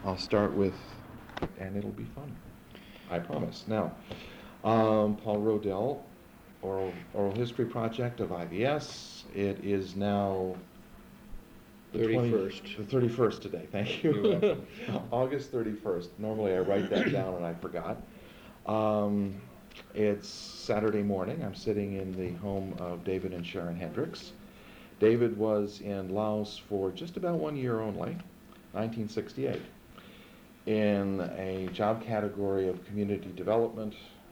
I'll start with, and it'll be fun, I promise. Now, Paul Rodell, Oral History Project of IVS. It is now the 31st. The 31st today, thank you. You're welcome. August 31st. Normally I write that down and I forgot. It's Saturday morning. I'm sitting in the home of David and Sharon Hendricks. David was in Laos for just about 1 year only, 1968, in a job category of community development,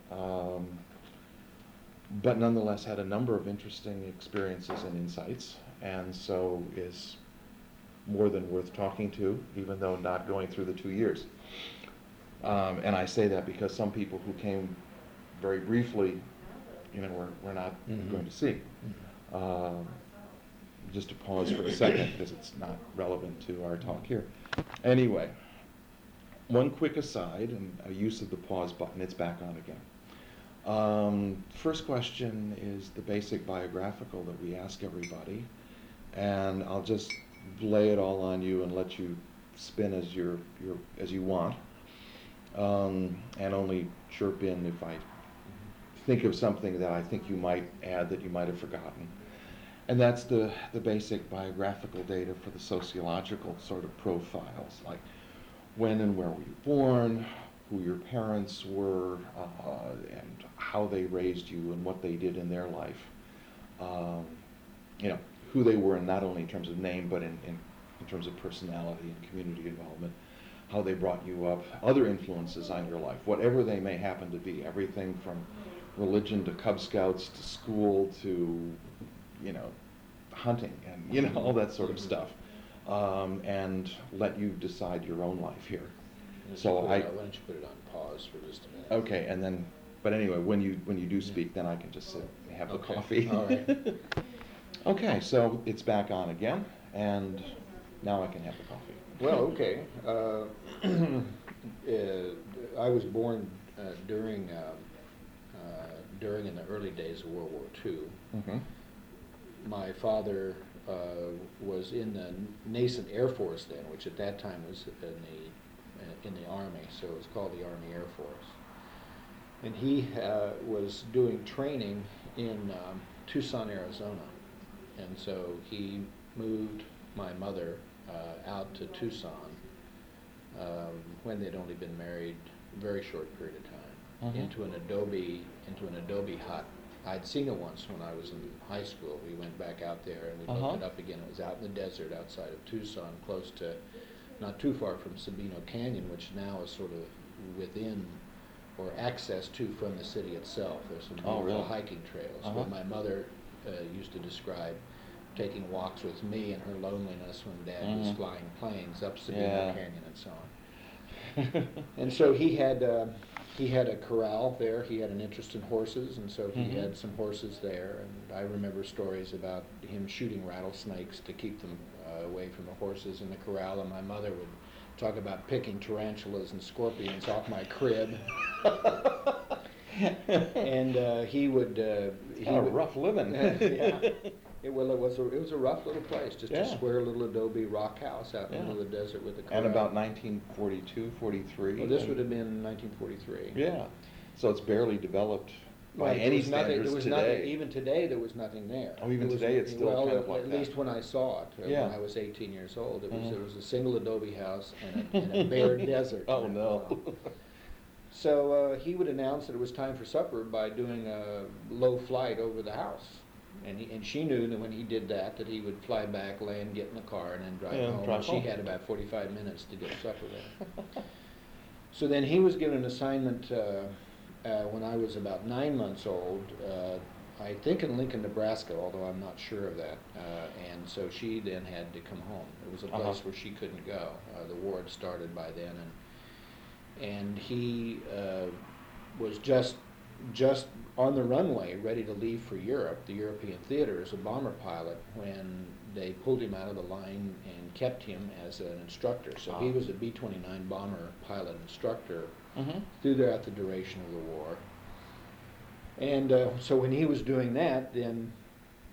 but nonetheless had a number of interesting experiences and insights, and so is more than worth talking to, even though not going through the 2 years. And I say that because some people who came very briefly, we're not going to see. Just to pause for a second, because it's not relevant to our talk here. Anyway, one quick aside, and a use of the pause button, it's back on again. First question is the basic biographical that we ask everybody, and I'll just lay it all on you and let you spin as you want, and only chirp in if I think of something that I think you might add that you might have forgotten. And that's the basic biographical data for the sociological sort of profiles, like when and where were you born, who your parents were, and how they raised you and what they did in their life. Who they were, not only in terms of name, but in terms of personality and community involvement, how they brought you up, other influences on your life, whatever they may happen to be, everything from religion to Cub Scouts to school to hunting and all that sort of stuff, and let you decide your own life here. So why don't you put it on pause for just a minute? Okay, and then, but anyway, when you do speak, then I can just sit and have the coffee. All right. Okay, so it's back on again, and now I can have the coffee. Well, okay. I was born during in the early days of World War II. Mm-hmm. My father was in the nascent Air Force then, which at that time was in the Army, so it was called the Army Air Force. And he was doing training in Tucson, Arizona. And so he moved my mother out to Tucson when they'd only been married a very short period of time, into an adobe hut. I'd seen it once when I was in high school. We went back out there and we looked it up again. It was out in the desert outside of Tucson, close to, not too far from Sabino Canyon, which now is sort of within or access to from the city itself. There's some beautiful hiking trails. What my mother used to describe taking walks with me and her loneliness when Dad was flying planes up Sabino Canyon and so on. And so he had a corral there. He had an interest in horses, and so he had some horses there. And I remember stories about him shooting rattlesnakes to keep them away from the horses in the corral. And my mother would talk about picking tarantulas and scorpions off my crib. And he would. Rough living. Yeah. It was a rough little place, just a square little adobe rock house out in the middle of the desert with a corral. And about 1942, 43. Well, this would have been 1943. Yeah, so it's barely developed by any standards today. Even today, there was nothing there. Oh, even today, it's still kind of like at that. least when I saw it, when I was 18 years old, it was a single adobe house and a bare desert. Oh no. So he would announce that it was time for supper by doing a low flight over the house. And she knew that when he did that he would fly back, land, get in the car, and then drive home. And she had about 45 minutes to get supper there. So then he was given an assignment when I was about 9 months old, I think in Lincoln, Nebraska, although I'm not sure of that. And so she then had to come home. It was a place where she couldn't go. The war had started by then, and he was just on the runway, ready to leave for Europe, the European theater, as a bomber pilot, when they pulled him out of the line and kept him as an instructor. So he was a B-29 bomber pilot instructor throughout the duration of the war. And so when he was doing that, then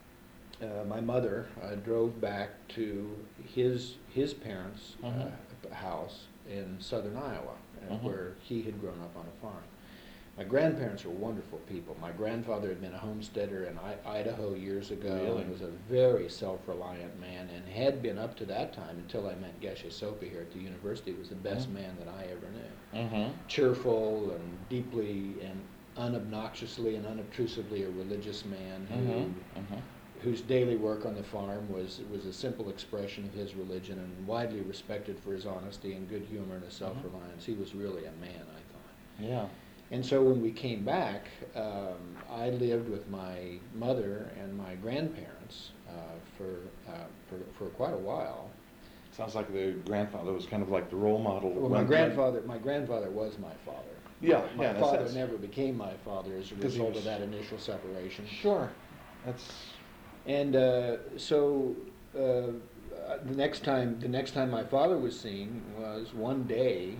my mother drove back to his parents, house in southern Iowa, Mhm. where he had grown up on a farm. My grandparents were wonderful people. My grandfather had been a homesteader in Idaho years ago, Really? and was a very self-reliant man, and had been up to that time, until I met Geshe Soka here at the university, was the best Mhm. man that I ever knew. Mm-hmm. Cheerful and deeply and unobnoxiously and unobtrusively a religious man Mm-hmm. whose daily work on the farm was a simple expression of his religion, and widely respected for his honesty and good humor and his self-reliance. He was really a man, I thought. Yeah. And so when we came back, I lived with my mother and my grandparents for quite a while. Sounds like the grandfather was kind of like the role model. Well, my grandfather was my father. Yeah, My yeah, in a father sense. never became my father as a 'Cause he result was- of that initial separation. Sure. That's. And so the next time my father was seen was one day.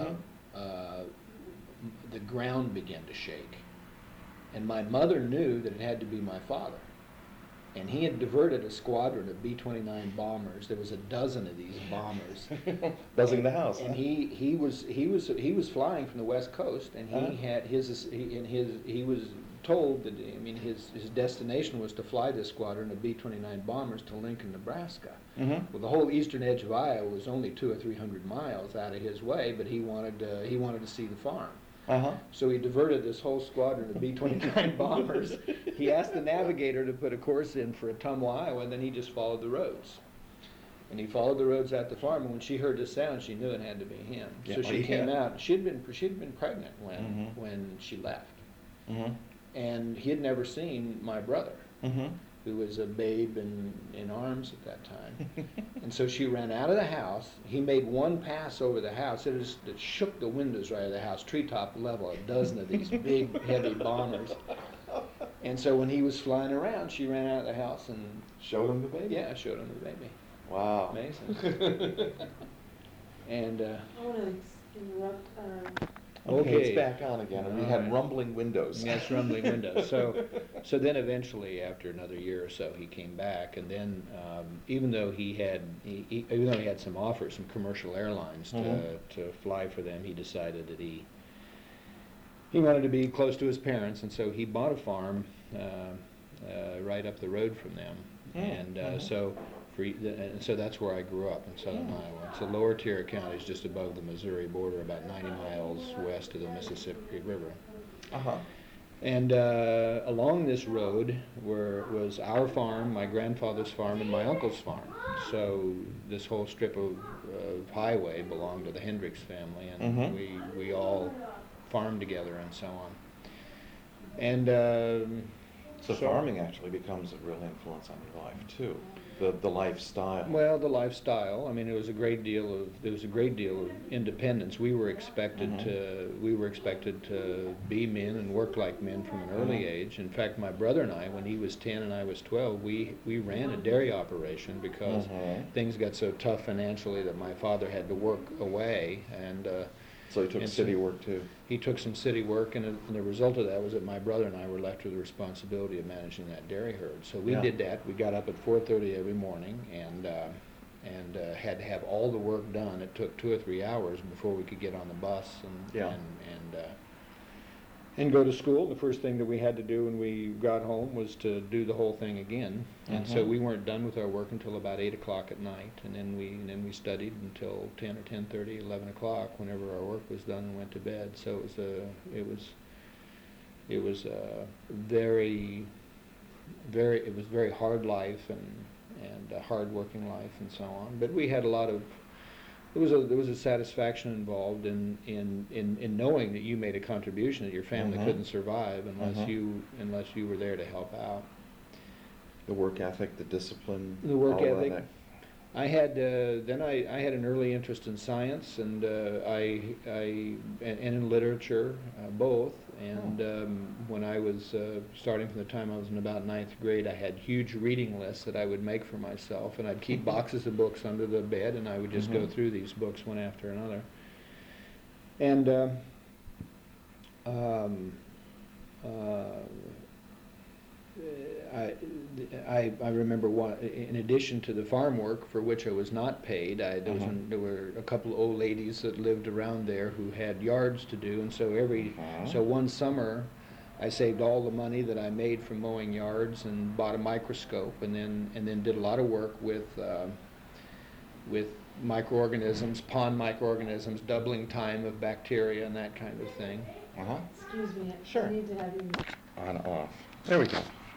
The ground began to shake, and my mother knew that it had to be my father. And he had diverted a squadron of B-29 bombers. There was a dozen of these bombers. Buzzing the house. And huh? he was flying from the West Coast, and he was told that, I mean, his destination was to fly this squadron of B-29 bombers to Lincoln, Nebraska. Mm-hmm. Well, the whole eastern edge of Iowa was only 200 or 300 miles out of his way, but he wanted to see the farm. Uh-huh. So he diverted this whole squadron of B-29 bombers. He asked the navigator to put a course in for Ottumwa, Iowa, and then he just followed the roads. And he followed the roads at the farm, and when she heard the sound, she knew it had to be him. Yeah, So she yeah. came out. She'd been pregnant Mhm. when she left, Mm-hmm. and he had never seen my brother, Mm-hmm. who was a babe in arms at that time. And so she ran out of the house. He made one pass over the house. It shook the windows right out of the house, treetop level, a dozen of these big, heavy bombers. And so when he was flying around, she ran out of the house and, Showed him the baby? yeah, showed him the baby. Wow. Amazing. And, I want to interrupt. Okay, Okay. it's back on again, and we All had right. rumbling windows. yes, rumbling windows. So then eventually, after another year or so, he came back, and then even though he had some offers from commercial airlines Mhm. to fly for them, he decided that he wanted to be close to his parents, and so he bought a farm right up the road from them, and so that's where I grew up, in southern Iowa. So Lower Tier County is just above the Missouri border, about 90 miles west of the Mississippi River. Uh-huh. And along this road was our farm, my grandfather's farm, and my uncle's farm. So this whole strip of highway belonged to the Hendricks family, and Mhm. we all farmed together and so on. And So farming actually becomes a real influence on your life, too. The lifestyle. Well, the lifestyle. I mean, there was a great deal of independence. We were expected to be men and work like men from an early age. In fact, my brother and I, when he was 10 and I was 12, we ran a dairy operation because things got so tough financially that my father had to work away, and So he took and city so- work, too. he took some city work, and the result of that was that my brother and I were left with the responsibility of managing that dairy herd. So we Yeah. did that. We got up at 4:30 every morning and had to have all the work done. It took 2 or 3 hours before we could get on the bus and go to school. The first thing that we had to do when we got home was to do the whole thing again. And so Mhm. we weren't done with our work until about 8 o'clock at night, and then we studied until 10 or 10:30, 11 o'clock, whenever our work was done, and went to bed. So it was a very hard life and a hard working life and so on. But we had a lot of there was a satisfaction involved in knowing that you made a contribution, that your family Mhm. couldn't survive unless Mhm. you were there to help out. The work ethic, the discipline. The work all of ethic. that. I had I had an early interest in science and and in literature, both. And when I was starting from the time I was in about 9th grade, I had huge reading lists that I would make for myself, and I'd keep boxes of books under the bed, and I would just go Mhm. through these books one after another. And I remember one, in addition to the farm work for which I was not paid, there were a couple of old ladies that lived around there who had yards to do, and so so one summer I saved all the money that I made from mowing yards and bought a microscope, and then did a lot of work with microorganisms, pond microorganisms, doubling time of bacteria and that kind of thing. Excuse me, Sure. I need to have you. On, off. There we go.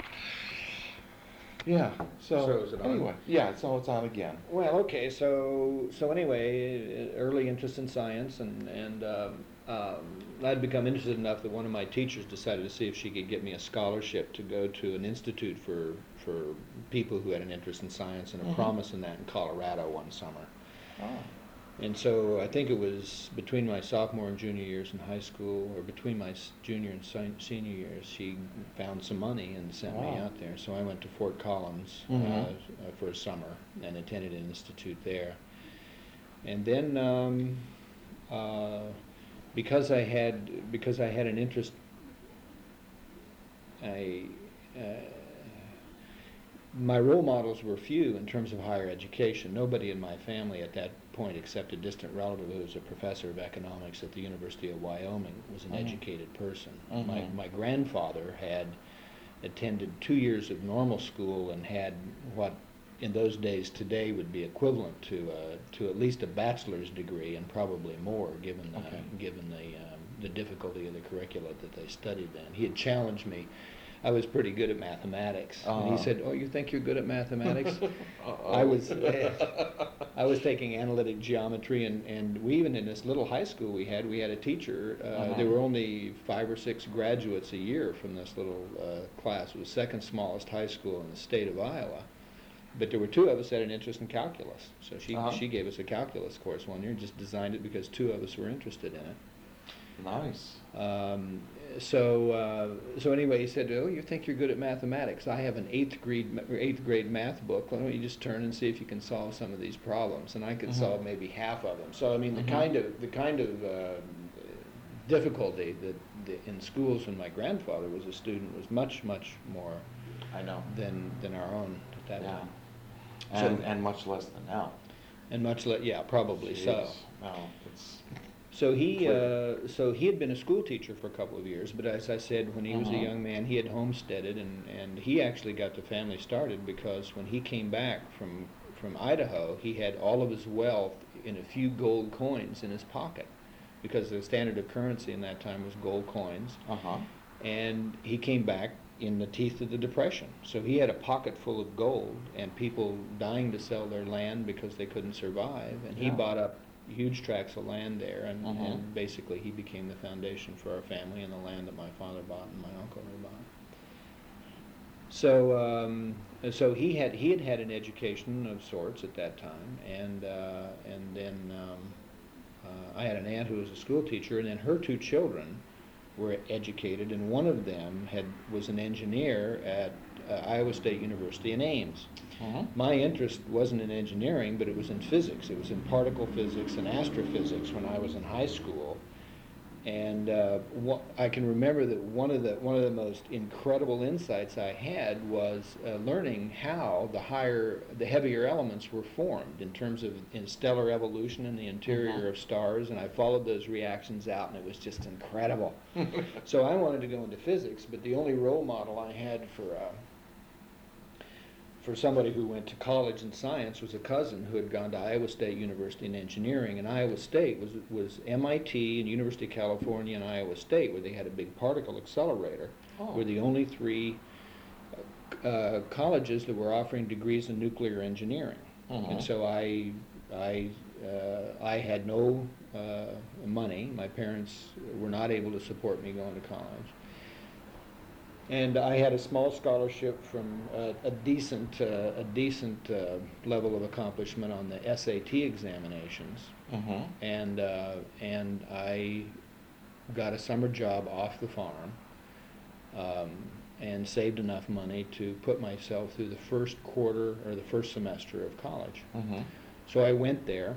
Yeah, So is it on? anyway, yeah, so it's on again. Well, okay, so anyway, early interest in science, and I'd become interested enough that one of my teachers decided to see if she could get me a scholarship to go to an institute for people who had an interest in science, and a promise in that in Colorado one summer. Oh. And so I think it was between my sophomore and junior years in high school, or between my junior and senior years, she found some money and sent me out there. So I went to Fort Collins for a summer and attended an institute there. And then because I had an interest, my role models were few in terms of higher education. Nobody in my family at that point, except a distant relative who was a professor of economics at the University of Wyoming, was an educated person. My grandfather had attended 2 years of normal school and had what in those days today would be equivalent to at least a bachelor's degree, and probably more, given the difficulty of the curricula that they studied then. He had challenged me. I was pretty good at mathematics, and he said, "Oh, you think you're good at mathematics?" I was taking analytic geometry, and we, even in this little high school we had a teacher. There were only 5 or 6 graduates a year from this little class. It was the second smallest high school in the state of Iowa. But there were 2 of us that had an interest in calculus, so she gave us a calculus course one year, and just designed it because 2 of us were interested in it. Nice. So anyway, he said, "Oh, you think you're good at mathematics? I have an 8th grade math book. Why don't you just turn and see if you can solve some of these problems?" And I could solve maybe half of them. So I mean, the kind of difficulty that in schools when my grandfather was a student was much more than our own at that time. And much less than now. And much less, yeah, probably so. Well, it's So he had been a school teacher for a couple of years, but as I said, when he was a young man, he had homesteaded, and he actually got the family started because when he came back from Idaho, he had all of his wealth in a few gold coins in his pocket, because the standard of currency in that time was gold coins. And he came back in the teeth of the Depression. So he had a pocket full of gold, and people dying to sell their land because they couldn't survive, and he bought up huge tracts of land there, and basically he became the foundation for our family and the land that my father bought and my uncle had bought. So he had an education of sorts at that time, and then I had an aunt who was a school teacher, and then her 2 children were educated, and one of them was an engineer at Iowa State University in Ames. My interest wasn't in engineering, but it was in physics. It was in particle physics and astrophysics when I was in high school. And I can remember that one of the most incredible insights I had was learning how the heavier elements were formed in terms of in stellar evolution in the interior of stars, and I followed those reactions out, and it was just incredible. So I wanted to go into physics, but the only role model I had for somebody who went to college in science was a cousin who had gone to Iowa State University in engineering, and Iowa State was MIT and University of California and Iowa State, where they had a big particle accelerator, were the only 3 colleges that were offering degrees in nuclear engineering. And so I had no money. My parents were not able to support me going to college. And I had a small scholarship from a decent level of accomplishment on the SAT examinations, and I got a summer job off the farm, and saved enough money to put myself through the first quarter or the first semester of college. So I went there.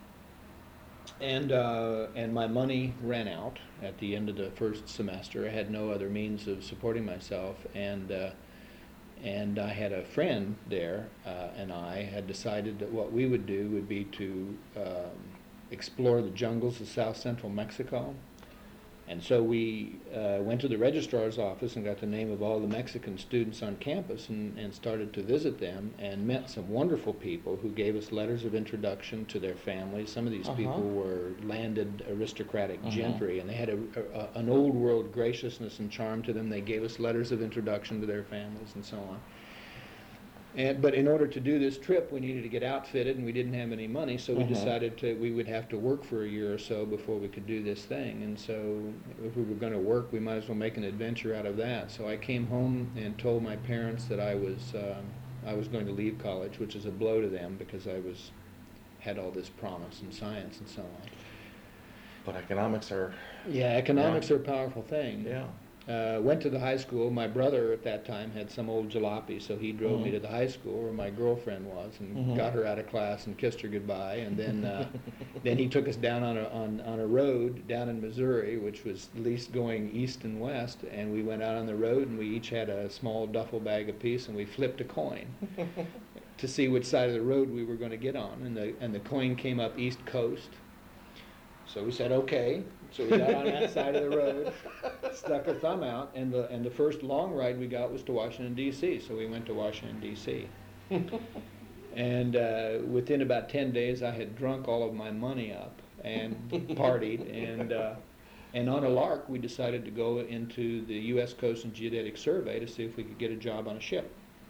And my money ran out at the end of the first semester. I had no other means of supporting myself, and And I had a friend there, and I had decided that what we would do would be to explore the jungles of south central Mexico. And so we went to the registrar's office and got the name of all the Mexican students on campus and started to visit them and met some wonderful people who gave us letters of introduction to their families. Some of these people were landed aristocratic gentry, and they had an old world graciousness and charm to them. They gave us letters of introduction to their families and so on. But in order to do this trip, we needed to get outfitted, and we didn't have any money, so we decided we would have to work for a year or so before we could do this thing. And so if we were going to work, we might as well make an adventure out of that. So I came home and told my parents that I was going to leave college, which is a blow to them because I had all this promise in science and so on. But economics are... Yeah, economics are a powerful thing. Yeah. Went to the high school. My brother at that time had some old jalopy, so he drove me to the high school where my girlfriend was, and got her out of class and kissed her goodbye. And then, then he took us down on a road down in Missouri, which was at least going east and west. And we went out on the road, and we each had a small duffel bag apiece, and we flipped a coin to see which side of the road we were going to get on. And the coin came up East Coast. So we said, okay. So we got on that side of the road, stuck our thumb out, and the first long ride we got was to Washington, D.C., so we went to Washington, D.C. And within about 10 days, I had drunk all of my money up and partied, and on a lark, we decided to go into the U.S. Coast and Geodetic Survey to see if we could get a job on a ship.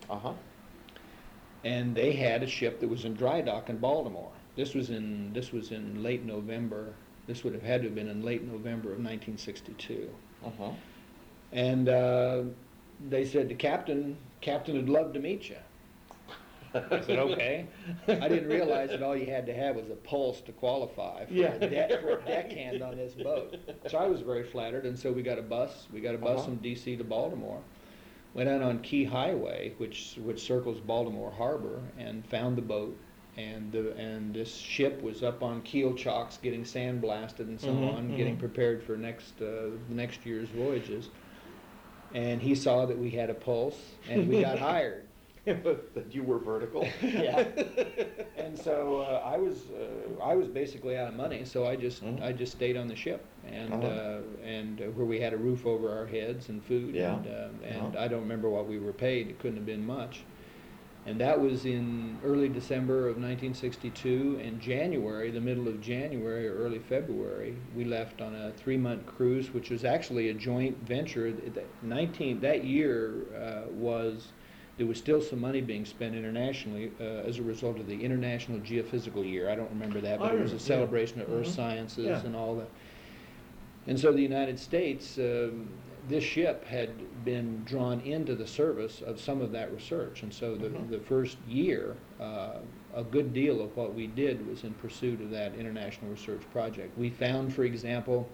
And they had a ship that was in dry dock in Baltimore. This was in late November. This would have had to have been in late November of 1962. And they said, the captain would love to meet you. I said, okay. I didn't realize that all you had to have was a pulse to qualify for a deckhand on this boat. So I was very flattered, and so we got a bus. We got a bus from D.C. to Baltimore. Went out on Key Highway, which circles Baltimore Harbor, and found the boat. And this ship was up on keel chocks, getting sandblasted and so on, getting prepared for the next year's voyages. And he saw that we had a pulse, and we got hired. That you were vertical. Yeah. And so I was basically out of money, so I just stayed on the ship, and where we had a roof over our heads and food, and I don't remember what we were paid. It couldn't have been much. And that was in early December of 1962. In January, the middle of January or early February, we left on a 3-month cruise, which was actually a joint venture. That year there was still some money being spent internationally as a result of the International Geophysical Year. I don't remember that, but it was a celebration of earth sciences and all that. And so the United States, this ship had been drawn into the service of some of that research. And so the first year, a good deal of what we did was in pursuit of that international research project. We found, for example,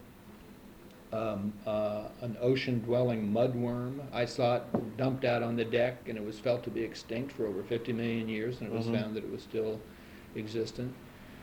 an ocean-dwelling mudworm. I saw it dumped out on the deck, and it was felt to be extinct for over 50 million years, and it was found that it was still existent.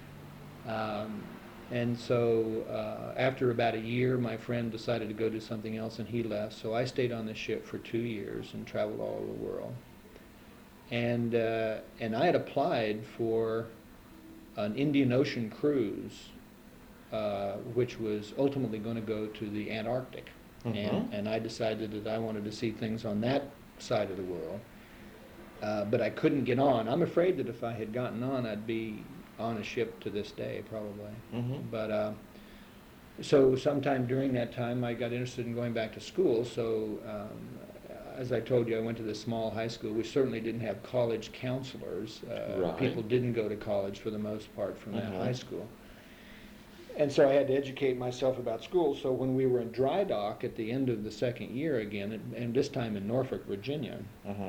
And so after about a year, my friend decided to go do something else, and he left. So I stayed on the ship for 2 years and traveled all over the world. And I had applied for an Indian Ocean cruise, which was ultimately going to go to the Antarctic. And I decided that I wanted to see things on that side of the world. But I couldn't get on. I'm afraid that if I had gotten on, I'd be on a ship to this day, probably. But so sometime during that time, I got interested in going back to school. So as I told you, I went to this small high school. We certainly didn't have college counselors. People didn't go to college for the most part from that high school. And so I had to educate myself about school. So when we were in dry dock at the end of the second year again, and this time in Norfolk, Virginia,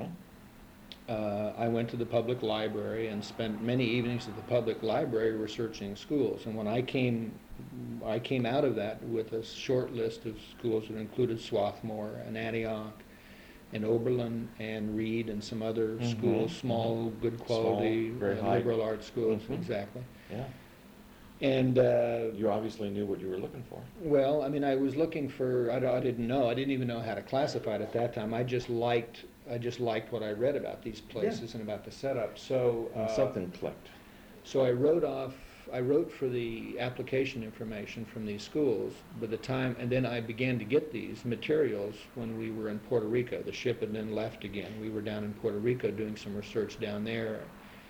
I went to the public library and spent many evenings at the public library researching schools. And when I came out of that with a short list of schools that included Swarthmore and Antioch and Oberlin and Reed and some other schools, small, good quality, liberal arts schools, exactly. Yeah. And you obviously knew what you were looking for. Well, I mean, I was looking for, I didn't even know how to classify it at that time. I just liked I just liked what I read about these places and about the setup. So Something clicked. So I wrote for the application information from these schools by the time, and then I began to get these materials when we were in Puerto Rico. The ship had then left again. We were down in Puerto Rico doing some research down there.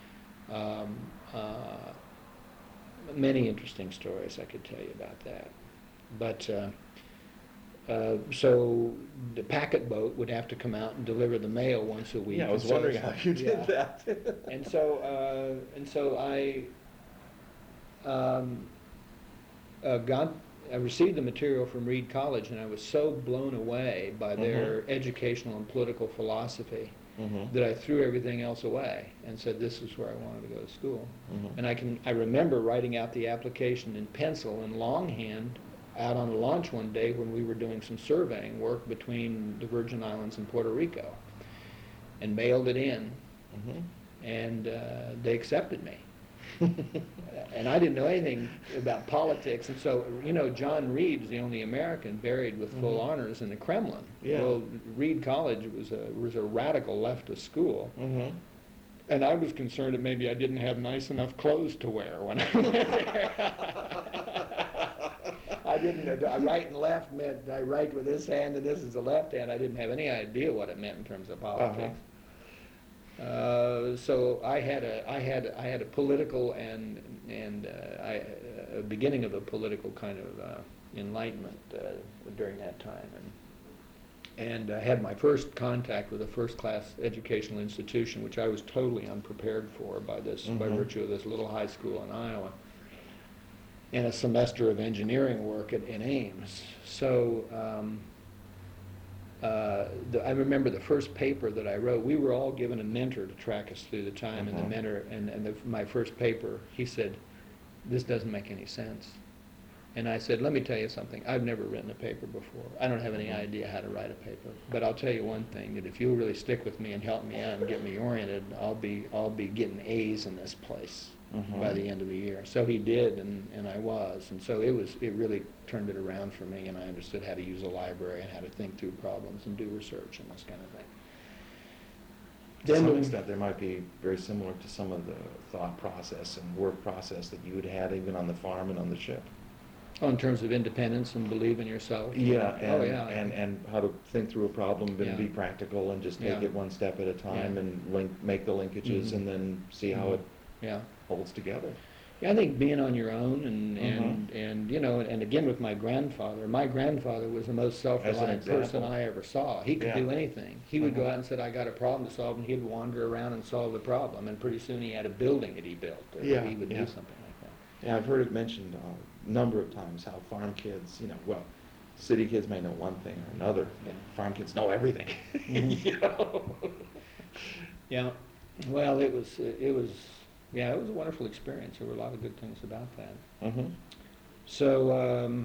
Many interesting stories I could tell you about that. But so the packet boat would have to come out and deliver the mail once a week. Yeah, I was wondering how you did that. and so I I received the material from Reed College, and I was so blown away by their educational and political philosophy that I threw everything else away and said this is where I wanted to go to school. And I remember writing out the application in pencil and longhand out on the launch one day when we were doing some surveying work between the Virgin Islands and Puerto Rico, and mailed it in, and they accepted me. And I didn't know anything about politics, and so, you know, John Reed's the only American buried with full honors in the Kremlin. Yeah. Well, Reed College was a radical leftist school, and I was concerned that maybe I didn't have nice enough clothes to wear when I went there. I right and left meant I write with this hand and this is the left hand. I didn't have any idea what it meant in terms of politics. So I had a political and a beginning of a political kind of enlightenment during that time, and I had my first contact with a first-class educational institution, which I was totally unprepared for by virtue of this little high school in Iowa, and a semester of engineering work in Ames. So. I remember the first paper that I wrote. We were all given a mentor to track us through the time, and the mentor, my first paper, he said, "This doesn't make any sense." And I said, "Let me tell you something. I've never written a paper before. I don't have any idea how to write a paper. But I'll tell you one thing: that if you'll really stick with me and help me out and get me oriented, I'll be getting A's in this place by the end of the year." So he did, and I was, and so it really turned it around for me, and I understood how to use a library and how to think through problems and do research and this kind of thing. To some extent, they might be very similar to some of the thought process and work process that you had even on the farm and on the ship. Oh, in terms of independence and believe in yourself. Yeah, and how to think through a problem and be practical and just take it one step at a time and make the linkages and then see how it holds together. Yeah, I think being on your own and you know, and again with my grandfather was the most self-reliant person I ever saw. He could do anything. He would go out and say, "I got a problem to solve," and he'd wander around and solve the problem, and pretty soon he had a building that he built, or he would do something like that. Yeah, I've heard it mentioned a number of times how farm kids, you know, well, city kids may know one thing or another, but farm kids know everything. You know? Yeah, well, it was a wonderful experience. There were a lot of good things about that. So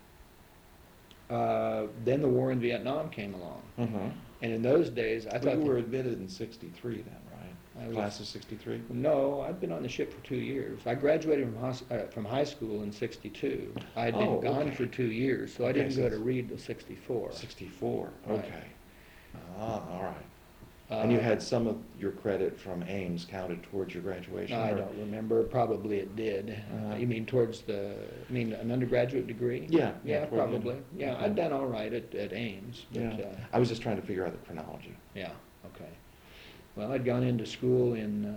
then the war in Vietnam came along, and in those days, I thought you were admitted in '63 then, right? Class of '63. No, I'd been on the ship for 2 years. I graduated from high school in '62. I'd been gone for 2 years, so I didn't go to Reed till '64. '64. Right. Okay. All right. And you had some of your credit from Ames counted towards your graduation? I don't remember. Probably it did. You mean an undergraduate degree? Yeah. Yeah, probably. Yeah, I'd done all right at Ames. But, I was just trying to figure out the chronology. Yeah, okay. Well, I'd gone into school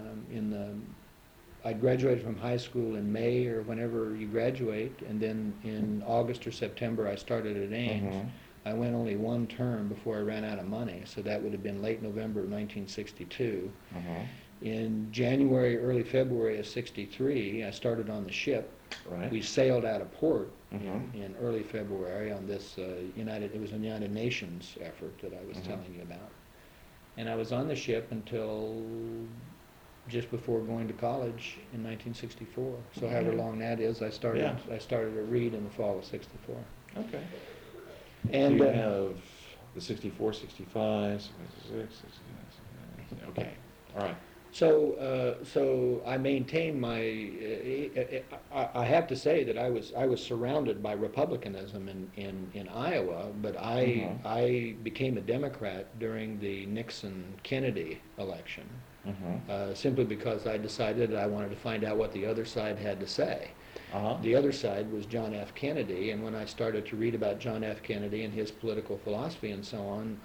I graduated from high school in May or whenever you graduate, and then in August or September I started at Ames. I went only one term before I ran out of money, so that would have been late November of 1962. In January, early February of '63, I started on the ship. Right. We sailed out of port in early February on this it was a United Nations effort that I was telling you about. And I was on the ship until just before going to college in 1964. So however long that is, I started at Reed in the fall of '64. Okay. And so you have the 64, 65, 66, okay, all right. So I maintained my. I have to say that I was surrounded by republicanism in Iowa, but I became a Democrat during the Nixon-Kennedy election, simply because I decided that I wanted to find out what the other side had to say. The other side was John F. Kennedy, and when I started to read about John F. Kennedy and his political philosophy and so on,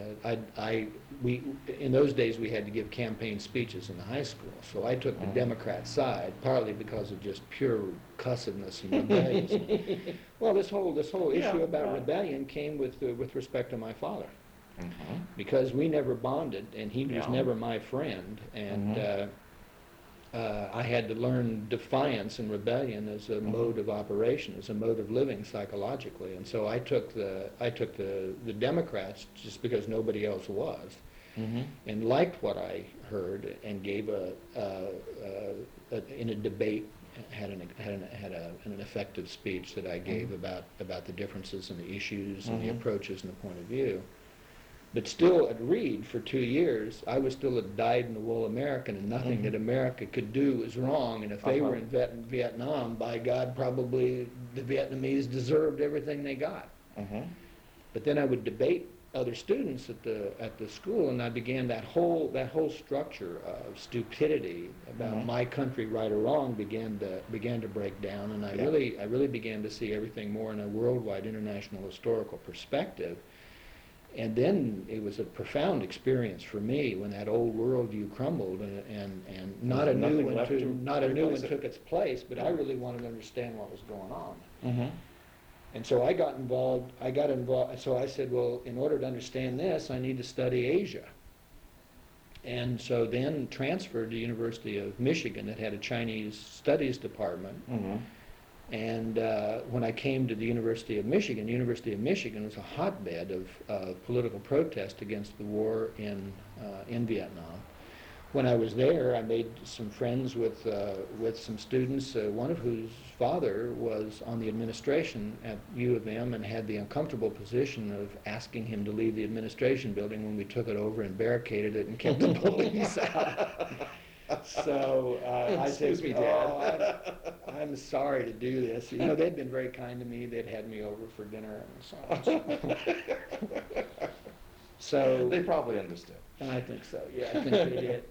in those days we had to give campaign speeches in the high school, so I took the Democrat side, partly because of just pure cussedness and rebelliousness. Well, this whole issue about rebellion came with respect to my father, because we never bonded, and he was never my friend, and. I had to learn defiance and rebellion as a mode of operation, as a mode of living psychologically, and so I took the Democrats just because nobody else was, and liked what I heard, and gave in a debate had an effective speech that I gave about the differences in the issues and the approaches and the point of view. But still, at Reed, for 2 years, I was still a dyed-in-the-wool American, and nothing that America could do was wrong. And if they were in Vietnam, by God, probably the Vietnamese deserved everything they got. But then I would debate other students at the school, and I began that whole structure of stupidity about my country, right or wrong, began to break down, and I really began to see everything more in a worldwide, international, historical perspective. And then it was a profound experience for me when that old worldview crumbled, and not a new one took its place. But I really wanted to understand what was going on, and so I got involved. So I said, well, in order to understand this, I need to study Asia. And so then transferred to the University of Michigan that had a Chinese studies department. And when I came to the University of Michigan was a hotbed of political protest against the war in Vietnam. When I was there, I made some friends with some students, one of whose father was on the administration at U of M and had the uncomfortable position of asking him to leave the administration building when we took it over and barricaded it and kept the police out. So I said, I'm sorry to do this. You know, they'd been very kind to me. They'd had me over for dinner and so on. So they probably understood. I think so. Yeah, I think they did.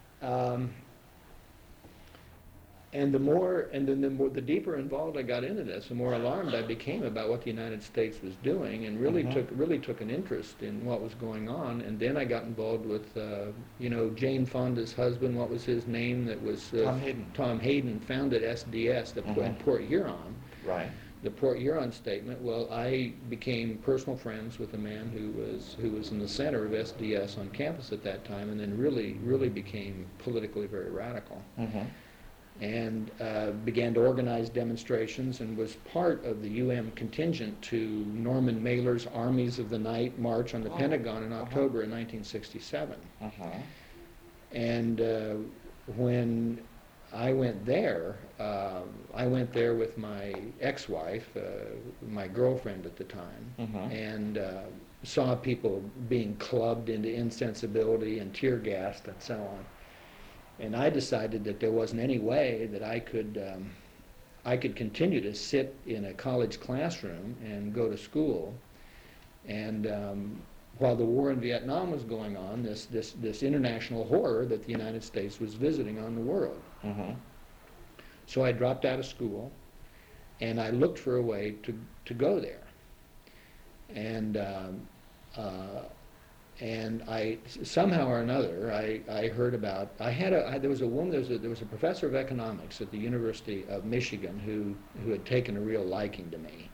And the deeper involved I got into this, the more alarmed I became about what the United States was doing, and really took an interest in what was going on. And then I got involved with, Jane Fonda's husband. What was his name? That was Tom Hayden. Tom Hayden founded SDS at Port Huron. Right. The Port Huron statement. Well, I became personal friends with a man who was in the center of SDS on campus at that time, and then really became politically very radical. And began to organize demonstrations, and was part of the UM contingent to Norman Mailer's Armies of the Night march on the Pentagon in October of 1967. And when I went there with my ex-wife, my girlfriend at the time, and saw people being clubbed into insensibility and tear gassed and so on. And I decided that there wasn't any way that I could continue to sit in a college classroom and go to school. And while the war in Vietnam was going on, this international horror that the United States was visiting on the world. So I dropped out of school, and I looked for a way to go there. And I somehow or another I heard about there was a professor of economics at the University of Michigan who had taken a real liking to me,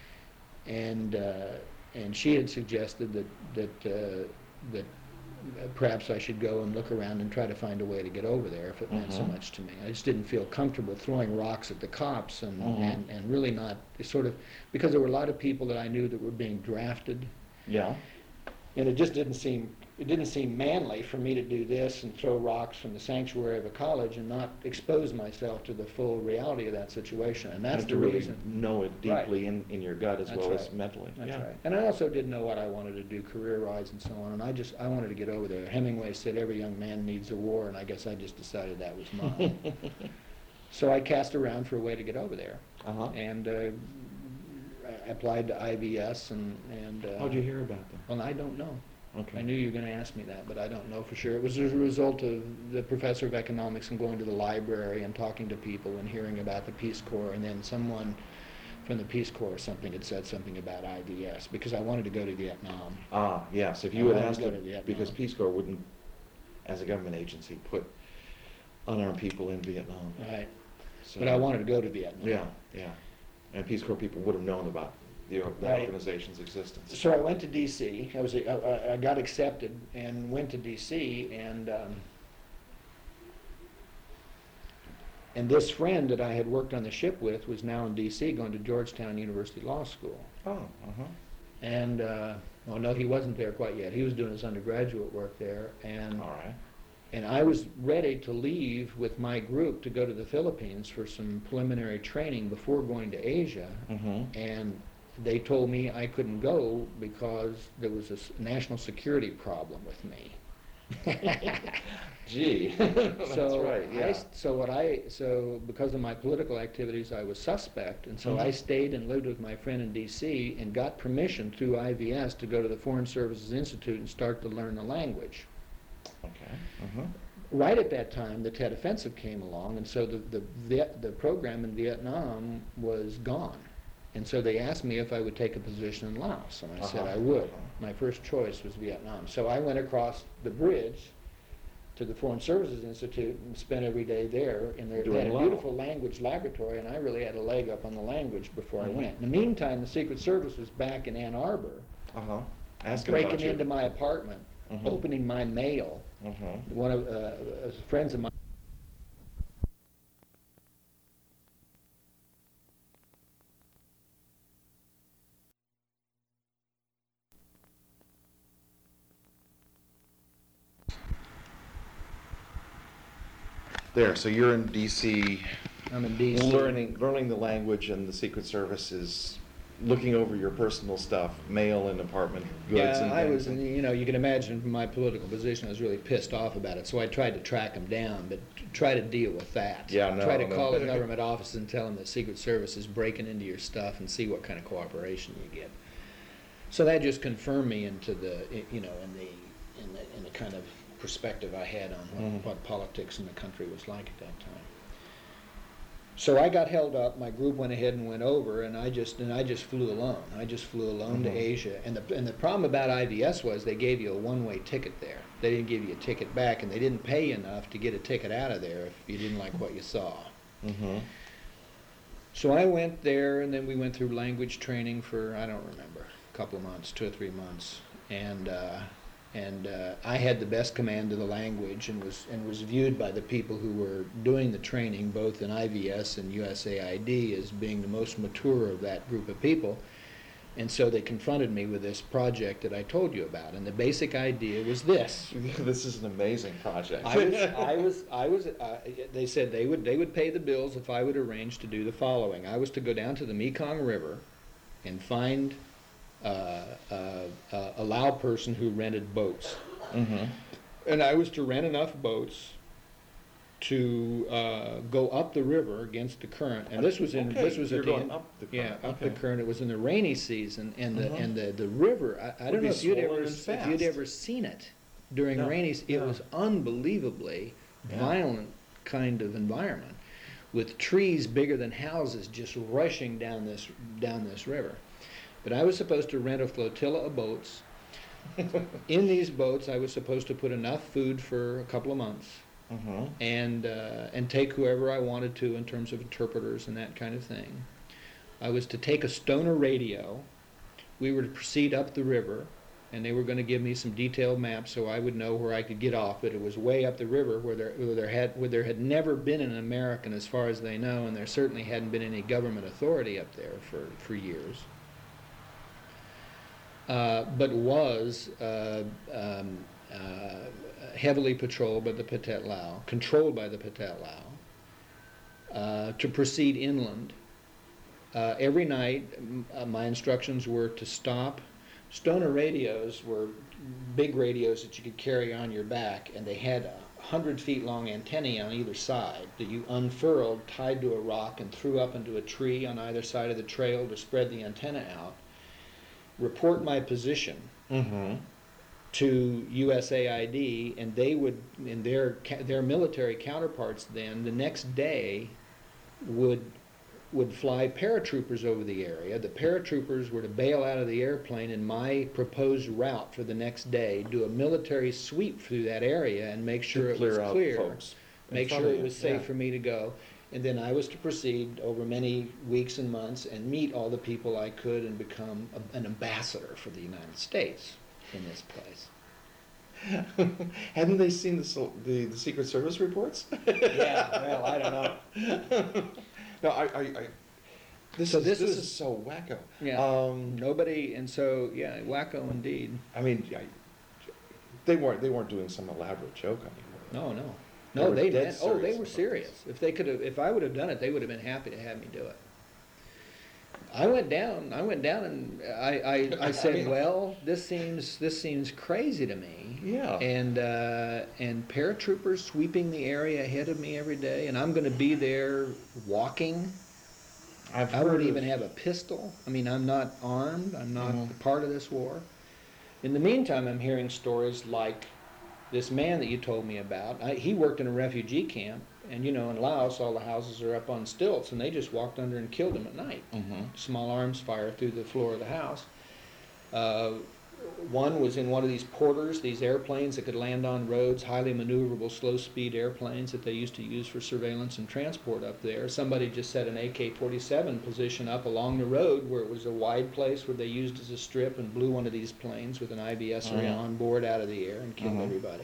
and she had suggested that perhaps I should go and look around and try to find a way to get over there if it meant so much to me. I just didn't feel comfortable throwing rocks at the cops and really not sort of, because there were a lot of people that I knew that were being drafted. Yeah. And it just didn't seem it didn't seem manly for me to do this and throw rocks from the sanctuary of a college and not expose myself to the full reality of that situation. And that's And the to really reason. know it deeply in your gut as That's well as right. mentally. That's Yeah. right. And I also didn't know what I wanted to do career-wise and so on. And I wanted to get over there. Hemingway said every young man needs a war, and I guess I just decided that was mine. So I cast around for a way to get over there. Uh-huh. And I applied to IVS and How'd you hear about them? well, I don't know. Okay. I knew you were going to ask me that, but I don't know for sure. It was as a result of the professor of economics and going to the library and talking to people and hearing about the Peace Corps, and then someone from the Peace Corps or something had said something about IVS because I wanted to go to Vietnam. Ah, yes. If you I had wanted to asked go them, to Vietnam. because Peace Corps wouldn't, as a government agency, put unarmed people in Vietnam. Right. So, But I wanted to go to Vietnam. Yeah, yeah. And Peace Corps people would have known about the Right. organization's existence. So I went to D.C. I got accepted and went to D.C. And this friend that I had worked on the ship with was now in D.C. going to Georgetown University Law School. Oh, uh-huh. And, well, no, he wasn't there quite yet. He was doing his undergraduate work there. And, All right. and I was ready to leave with my group to go to the Philippines for some preliminary training before going to Asia. Mm-hmm. And they told me I couldn't go because there was a national security problem with me. Gee, that's So right, yeah. So because of my political activities, I was suspect, and so I Mhm. stayed and lived with my friend in D.C. and got permission through IVS to go to the Foreign Services Institute and start to learn the language. Okay. Uh-huh. Right at that time, the Tet Offensive came along, and so the program in Vietnam was gone. And so they asked me if I would take a position in Laos, and I said Uh-huh. I would. My first choice was Vietnam. So I went across the bridge to the Foreign Services Institute and spent every day there. And they Doing had a Lao. beautiful language laboratory, and I really had a leg up on the language before Mhm. I went. In the meantime, the Secret Service was back in Ann Arbor, Uh-huh. Asking breaking about you. into my apartment, Mhm. opening my mail. Uh-huh. One of friends of mine. There, so you're in D.C. I'm in D.C. learning the language, and the Secret Service is looking over your personal stuff, mail and apartment goods and Yeah, I things. was, you can imagine from my political position, I was really pissed off about it, so I tried to track him down, but try to deal with that. Yeah, no, Try to no. call the government office and tell them the Secret Service is breaking into your stuff and see what kind of cooperation you get. So that just confirmed me into the, in the kind of perspective I had on what politics in the country was like at that time. So I got held up. My group went ahead and went over, and I just flew alone. I just flew alone to Mhm. Asia. And the problem about IVS was they gave you a one-way ticket there. They didn't give you a ticket back, and they didn't pay you enough to get a ticket out of there if you didn't like what you saw. Mm-hmm. So I went there, and then we went through language training for, I don't remember, a couple of months, 2 or 3 months, and I had the best command of the language, and was viewed by the people who were doing the training, both in IVS and USAID, as being the most mature of that group of people. And so they confronted me with this project that I told you about, and the basic idea was this. This is an amazing project. They said they would pay the bills if I would arrange to do the following. I was to go down to the Mekong River and find a Lao person who rented boats. Mm-hmm. And I was to rent enough boats to go up the river against the current. And this was in Okay, this was you're at the going end, up the yeah, current, up okay. the current. It was in the rainy season, and Mhm. the river. I Would don't be know if you'd swollen ever and if you'd fast. ever seen it during No, rainy. It no. was unbelievably Yeah. violent kind of environment, with trees bigger than houses just rushing down this river. But I was supposed to rent a flotilla of boats. In these boats, I was supposed to put enough food for a couple of months, Mm-hmm. and take whoever I wanted to in terms of interpreters and that kind of thing. I was to take a stoner radio. We were to proceed up the river, and they were going to give me some detailed maps so I would know where I could get off. But it was way up the river where there had never been an American, as far as they know, and there certainly hadn't been any government authority up there for years. But was heavily patrolled by the Pathet Lao, controlled by the Pathet Lao, to proceed inland. Every night, my instructions were to stop. Stoner radios were big radios that you could carry on your back, and they had 100 feet long antennae on either side that you unfurled, tied to a rock, and threw up into a tree on either side of the trail to spread the antenna out. Report my position to USAID, and they would, and their military counterparts then, the next day, would fly paratroopers over the area. The paratroopers were to bail out of the airplane in my proposed route for the next day, do a military sweep through that area and make sure it was clear, make sure it was safe for me to go. And then I was to proceed over many weeks and months and meet all the people I could and become an ambassador for the United States in this place. Hadn't they seen the Secret Service reports? Yeah, well, I don't know. No, this is so wacko. Yeah. Nobody, and so yeah, wacko indeed. I mean, they weren't doing some elaborate joke on you. No, they dead meant. serious Oh, they were about serious. this. If I would have done it, they would have been happy to have me do it. I went down, and I said, mean, well, this seems crazy to me. Yeah. And paratroopers sweeping the area ahead of me every day, and I'm going to be there walking. I wouldn't even have a pistol. I mean, I'm not armed. I'm not a part of this war. In the meantime, I'm hearing stories like this man that you told me about. He worked in a refugee camp, and in Laos, all the houses are up on stilts, and they just walked under and killed him at night. Small arms fire through the floor of the house. One was in one of these porters, these airplanes that could land on roads, highly maneuverable, slow-speed airplanes that they used to use for surveillance and transport up there. Somebody just set an AK-47 position up along the road where it was a wide place where they used as a strip and blew one of these planes with an IBS on board out of the air and killed everybody.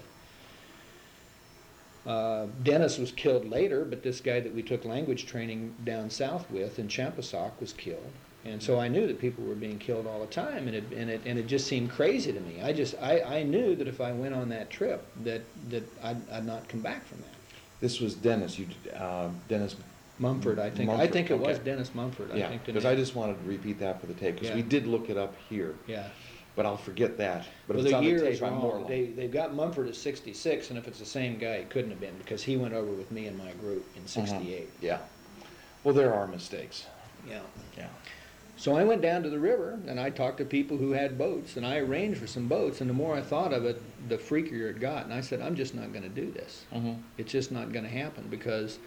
Dennis was killed later, but this guy that we took language training down south with in Champasak was killed. And so I knew that people were being killed all the time, and it just seemed crazy to me. I knew that if I went on that trip, that I'd not come back from that. This was Dennis. Dennis Mumford, I think. Mumford, I think it was okay. Dennis Mumford. Yeah, I think because I just wanted to repeat that for the tape, because we did look it up here. Yeah. But I'll forget that. But Well, if it's the on year the is tape, I'm more wrong. like, They've got Mumford at 66, and if it's the same guy, it couldn't have been, because he went over with me and my group in 68. Yeah. Well, there are mistakes. Yeah. Yeah. So I went down to the river, and I talked to people who had boats, and I arranged for some boats, and the more I thought of it, the freakier it got. And I said, I'm just not going to do this. It's just not going to happen, because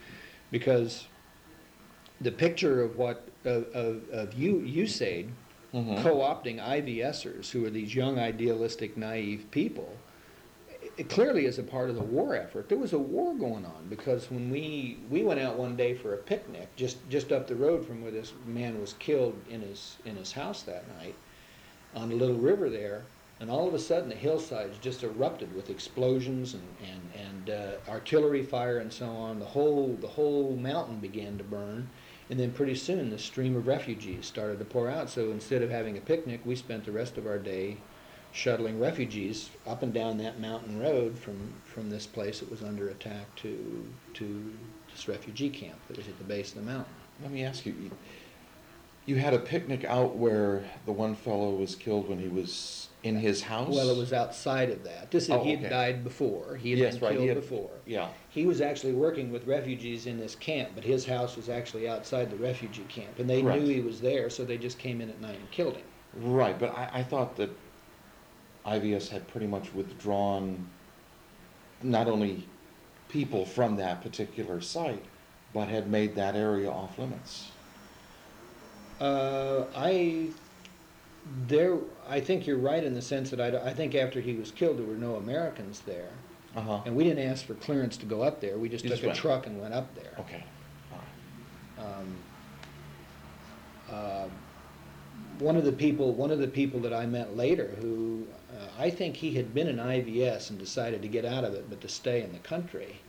the picture of what of USAID co-opting IVSers, who are these young, idealistic, naive people, it clearly is a part of the war effort. There was a war going on, because when we went out one day for a picnic just up the road from where this man was killed in his house that night, on the little river there, and all of a sudden the hillsides just erupted with explosions and artillery fire and so on. The whole mountain began to burn, and then pretty soon the stream of refugees started to pour out. So instead of having a picnic, we spent the rest of our day shuttling refugees up and down that mountain road from this place that was under attack to this refugee camp that was at the base of the mountain. Let me ask you, you had a picnic out where the one fellow was killed when he was in his house? Well, it was outside of that. He had died before. He had been killed before. Yeah. He was actually working with refugees in this camp, but his house was actually outside the refugee camp, and they knew he was there, so they just came in at night and killed him. Right, but I thought that IVS had pretty much withdrawn not only people from that particular site, but had made that area off limits. I think you're right in the sense that I think after he was killed, there were no Americans there, and we didn't ask for clearance to go up there. We just took a truck and went up there. Okay. One of the people that I met later, who I think he had been in IVS and decided to get out of it, but to stay in the country.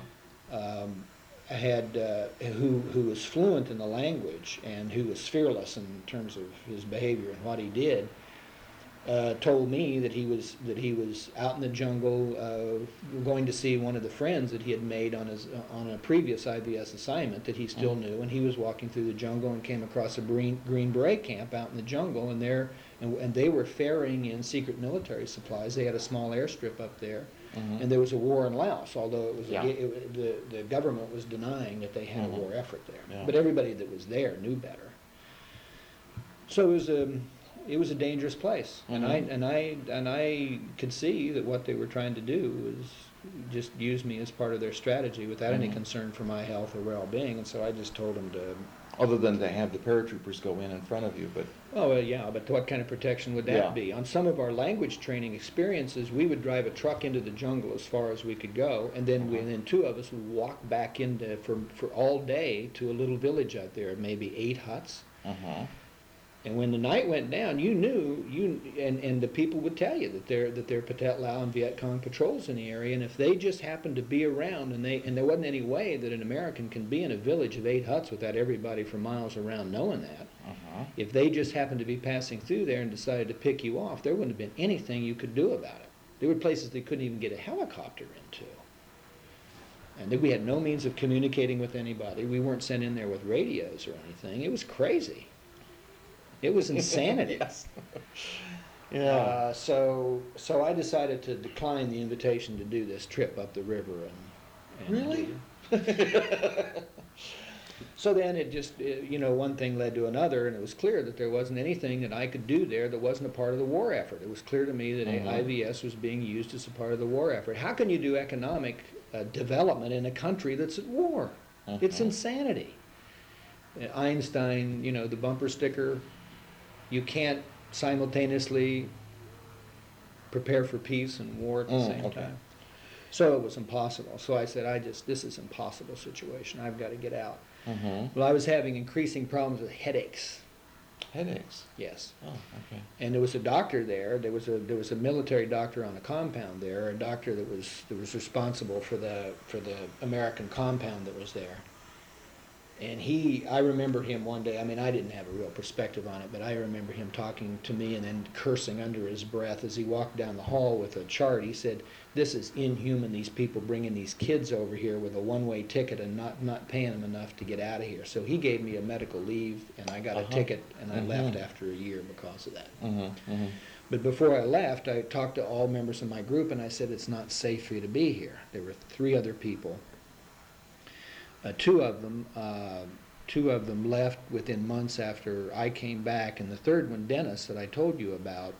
Who was fluent in the language and who was fearless in terms of his behavior and what he did. told me that he was out in the jungle going to see one of the friends that he had made on a previous IVS assignment that he still knew, and he was walking through the jungle and came across a Green Beret camp out in the jungle, and they were ferrying in secret military supplies. They had a small airstrip up there, and there was a war in Laos, although it was the government was denying that they had a war effort there. Yeah. But everybody that was there knew better. So it was a dangerous place, and I could see that what they were trying to do was just use me as part of their strategy without any concern for my health or well-being. And so I just told them to. Other than to have the paratroopers go in front of you, but. Oh well, yeah, but what kind of protection would that be? On some of our language training experiences, we would drive a truck into the jungle as far as we could go, and then two of us would walk back into for all day to a little village out there, maybe 8 huts. And when the night went down, you knew, and the people would tell you that there are Pathet Lao and Viet Cong patrols in the area, and if they just happened to be around, and there wasn't any way that an American can be in a village of 8 huts without everybody for miles around knowing that. If they just happened to be passing through there and decided to pick you off, there wouldn't have been anything you could do about it. There were places they couldn't even get a helicopter into. And we had no means of communicating with anybody. We weren't sent in there with radios or anything. It was crazy. It was insanity. Yes. Yeah. So I decided to decline the invitation to do this trip up the river. And Really? So then one thing led to another, and it was clear that there wasn't anything that I could do there that wasn't a part of the war effort. It was clear to me that IVS was being used as a part of the war effort. How can you do economic development in a country that's at war? It's insanity. Einstein, the bumper sticker. You can't simultaneously prepare for peace and war at the same time. So it was impossible. So I said, this is an impossible situation. I've got to get out. Well, I was having increasing problems with headaches. Headaches? Yes. Oh, okay. And there was a doctor there. There was a military doctor on a compound there, a doctor that was responsible for the American compound that was there. And I remember him one day, I didn't have a real perspective on it, but I remember him talking to me and then cursing under his breath as he walked down the hall with a chart. He said, "This is inhuman, these people bringing these kids over here with a one-way ticket and not paying them enough to get out of here." So he gave me a medical leave, and I got a ticket, and I left after a year because of that. But before I left, I talked to all members of my group, and I said, "It's not safe for you to be here." There were 3 other people. Two of them left within months after I came back, and the third one, Dennis, that I told you about,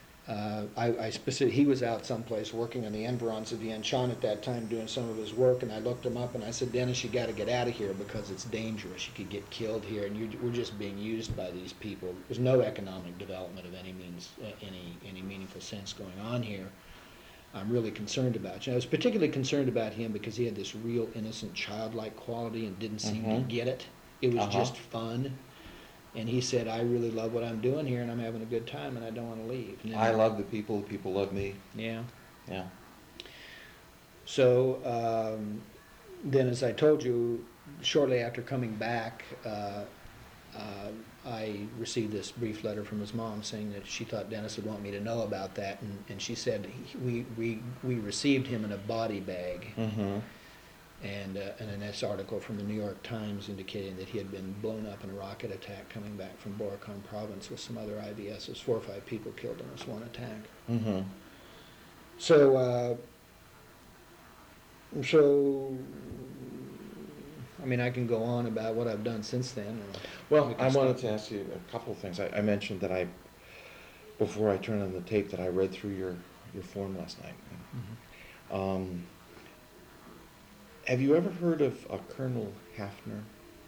he was out someplace working on the Environs of Vientiane at that time doing some of his work, and I looked him up and I said, "Dennis, you got to get out of here because it's dangerous. You could get killed here, and we're just being used by these people. There's no economic development of any meaningful sense going on here. I'm really concerned about you." I was particularly concerned about him because he had this real innocent, childlike quality and didn't seem to get it. It was just fun. And he said, "I really love what I'm doing here, and I'm having a good time, and I don't want to leave." I love the people love me. Yeah. Yeah. So then, as I told you, shortly after coming back, I received this brief letter from his mom saying that she thought Dennis would want me to know about that, and she said we received him in a body bag, and an article from the New York Times indicating that he had been blown up in a rocket attack coming back from Borican province with some other IVSs. 4 or 5 people killed in this one attack. So I can go on about what I've done since then. Well, I wanted to ask you a couple of things. I mentioned that before I turned on the tape, that I read through your form last night. Have you ever heard of Colonel Hafner?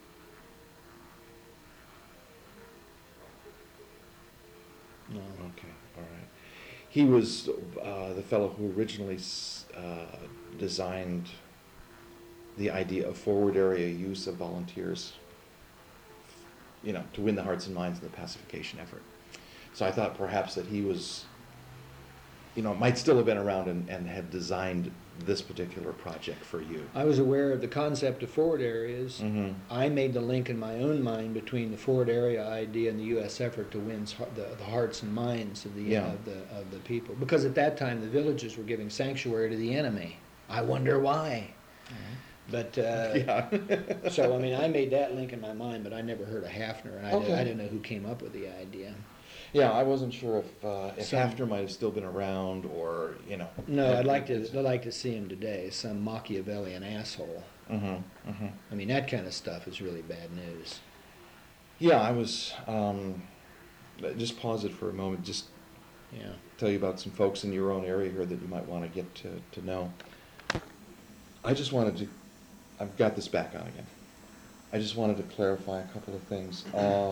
No. Okay, all right. He was the fellow who originally designed the idea of forward area use of volunteers, to win the hearts and minds of the pacification effort. So I thought perhaps that he was might still have been around and had designed this particular project for you. I was aware of the concept of forward areas. Mm-hmm. I made the link in my own mind between the forward area idea and the U.S. effort to win the hearts and minds of the of the people. Because at that time, the villages were giving sanctuary to the enemy. I wonder why. But so I mean, I made that link in my mind, but I never heard of Hafner, and I didn't know who came up with the idea. Yeah, I wasn't sure if Hafner might have still been around, or No, I'd like to see him today. Some Machiavellian asshole. Mm-hmm, mm-hmm. I mean, that kind of stuff is really bad news. Yeah, I was. Just pause it for a moment. Just tell you about some folks in your own area here that you might want to get to know. I just wanted to. I've got this back on again. I just wanted to clarify a couple of things.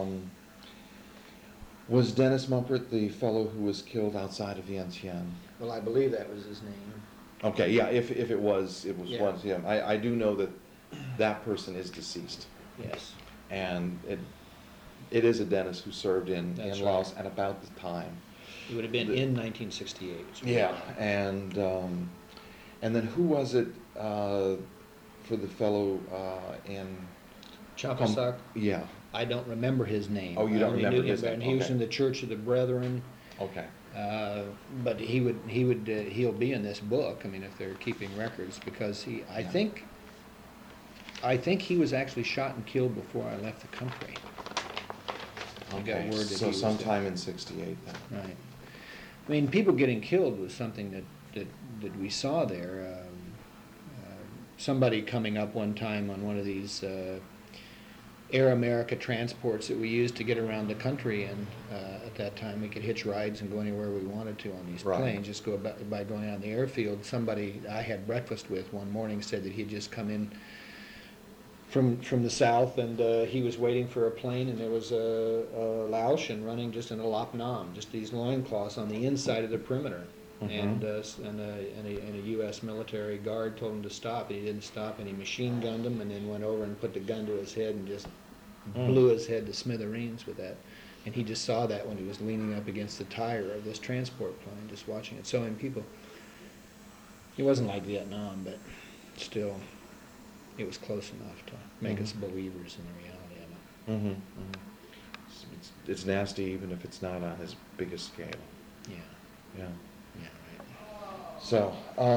Was Dennis Mumpert the fellow who was killed outside of Vientiane? Well, I believe that was his name. Okay, yeah, if it was Yeah. once him. I do know that person is deceased. Yes. And it is a Dennis who served in That's Laos right. at about the time. It would have been in 1968. Yeah, and then who was it for the fellow in Chapasak. Yeah. I don't remember his name. Oh, you don't I only remember knew his him, name, and he was okay. in the Church of the Brethren. Okay. But he'll be in this book. I mean, if they're keeping records, because I think he was actually shot and killed before I left the country. I got Okay. word that So he was sometime in '68 then. Right. I mean, people getting killed was something that we saw there. Somebody coming up one time on one of these Air America transports that we used to get around the country, and at that time we could hitch rides and go anywhere we wanted to on these Right. planes, just go about by going on the airfield. Somebody I had breakfast with one morning said that he had just come in from the south, and he was waiting for a plane, and there was a Laotian running just in a Lap Nam, just these loincloths on the inside of the perimeter. Mhm. And a U.S. military guard told him to stop, and he didn't stop, and he machine gunned him, and then went over and put the gun to his head and just blew his head to smithereens with that. And he just saw that when he was leaning up against the tire of this transport plane, just watching it. So, and people, it wasn't like Vietnam, but still, it was close enough to make us believers in the reality of it. Mm-hmm. Mm-hmm. It's nasty, even if it's not on as big a scale. Yeah, Yeah. yeah, right. So,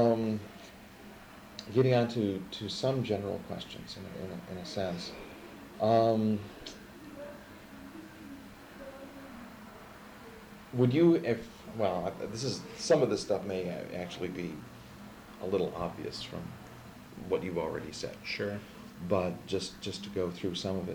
getting on to some general questions in a sense. Would you, some of this stuff may actually be a little obvious from what you've already said. Sure. But just to go through some of it.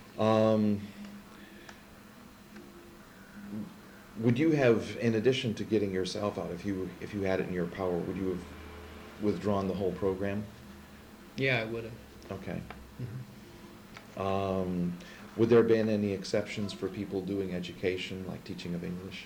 Would you have, in addition to getting yourself out, if you had it in your power, would you have withdrawn the whole program? Yeah, I would have. Okay. Mm-hmm. Would there have been any exceptions for people doing education, like teaching of English?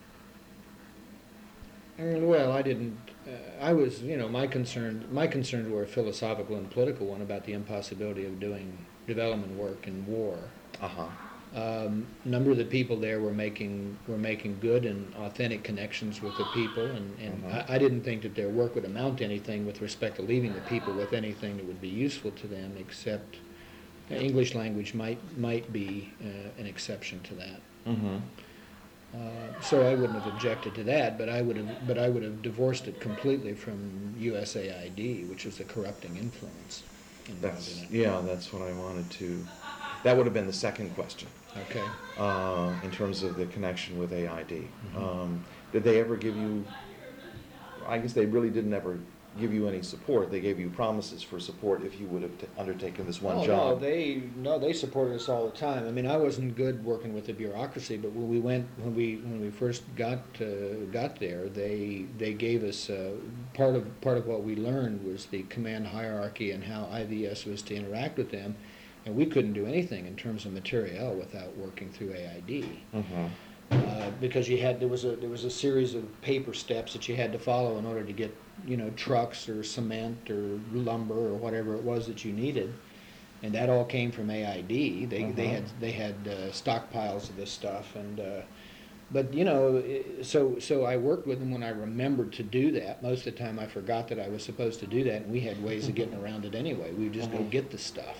Well, I didn't. I was, my concerns were a philosophical and political one about the impossibility of doing development work in war. Uh-huh. A number of the people there were making good and authentic connections with the people, and Mm-hmm. I didn't think that their work would amount to anything with respect to leaving the people with anything that would be useful to them, except English language might be an exception to that. Mm-hmm. So I wouldn't have objected to that, but I would have divorced it completely from USAID, which was a corrupting influence involved in it. Yeah, that's what I wanted to. That would have been the second question. Okay. In terms of the connection with AID. Mm-hmm. Did they ever give you, I guess they really didn't ever give you any support. They gave you promises for support if you would have undertaken this one job. No, they supported us all the time. I mean, I wasn't good working with the bureaucracy, but when we first got there, they gave us part of what we learned was the command hierarchy and how IVS was to interact with them, and we couldn't do anything in terms of materiel without working through AID. Mm-hmm. Because there was a series of paper steps that you had to follow in order to get trucks or cement or lumber or whatever it was that you needed, and that all came from AID. They had stockpiles of this stuff, and But you know, so I worked with them when I remembered to do that. Most of the time, I forgot that I was supposed to do that, and we had ways of getting around it anyway. We would just go get the stuff.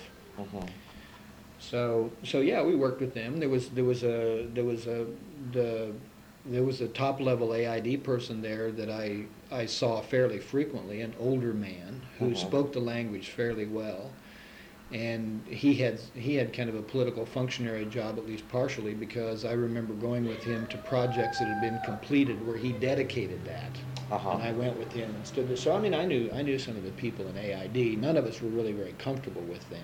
So yeah, we worked with them. There was a top level AID person there that I saw fairly frequently, an older man who spoke the language fairly well. And he had kind of a political functionary job, at least partially, because I remember going with him to projects that had been completed where he dedicated that. And I went with him and stood there. So I mean, I knew some of the people in AID. None of us were really very comfortable with them.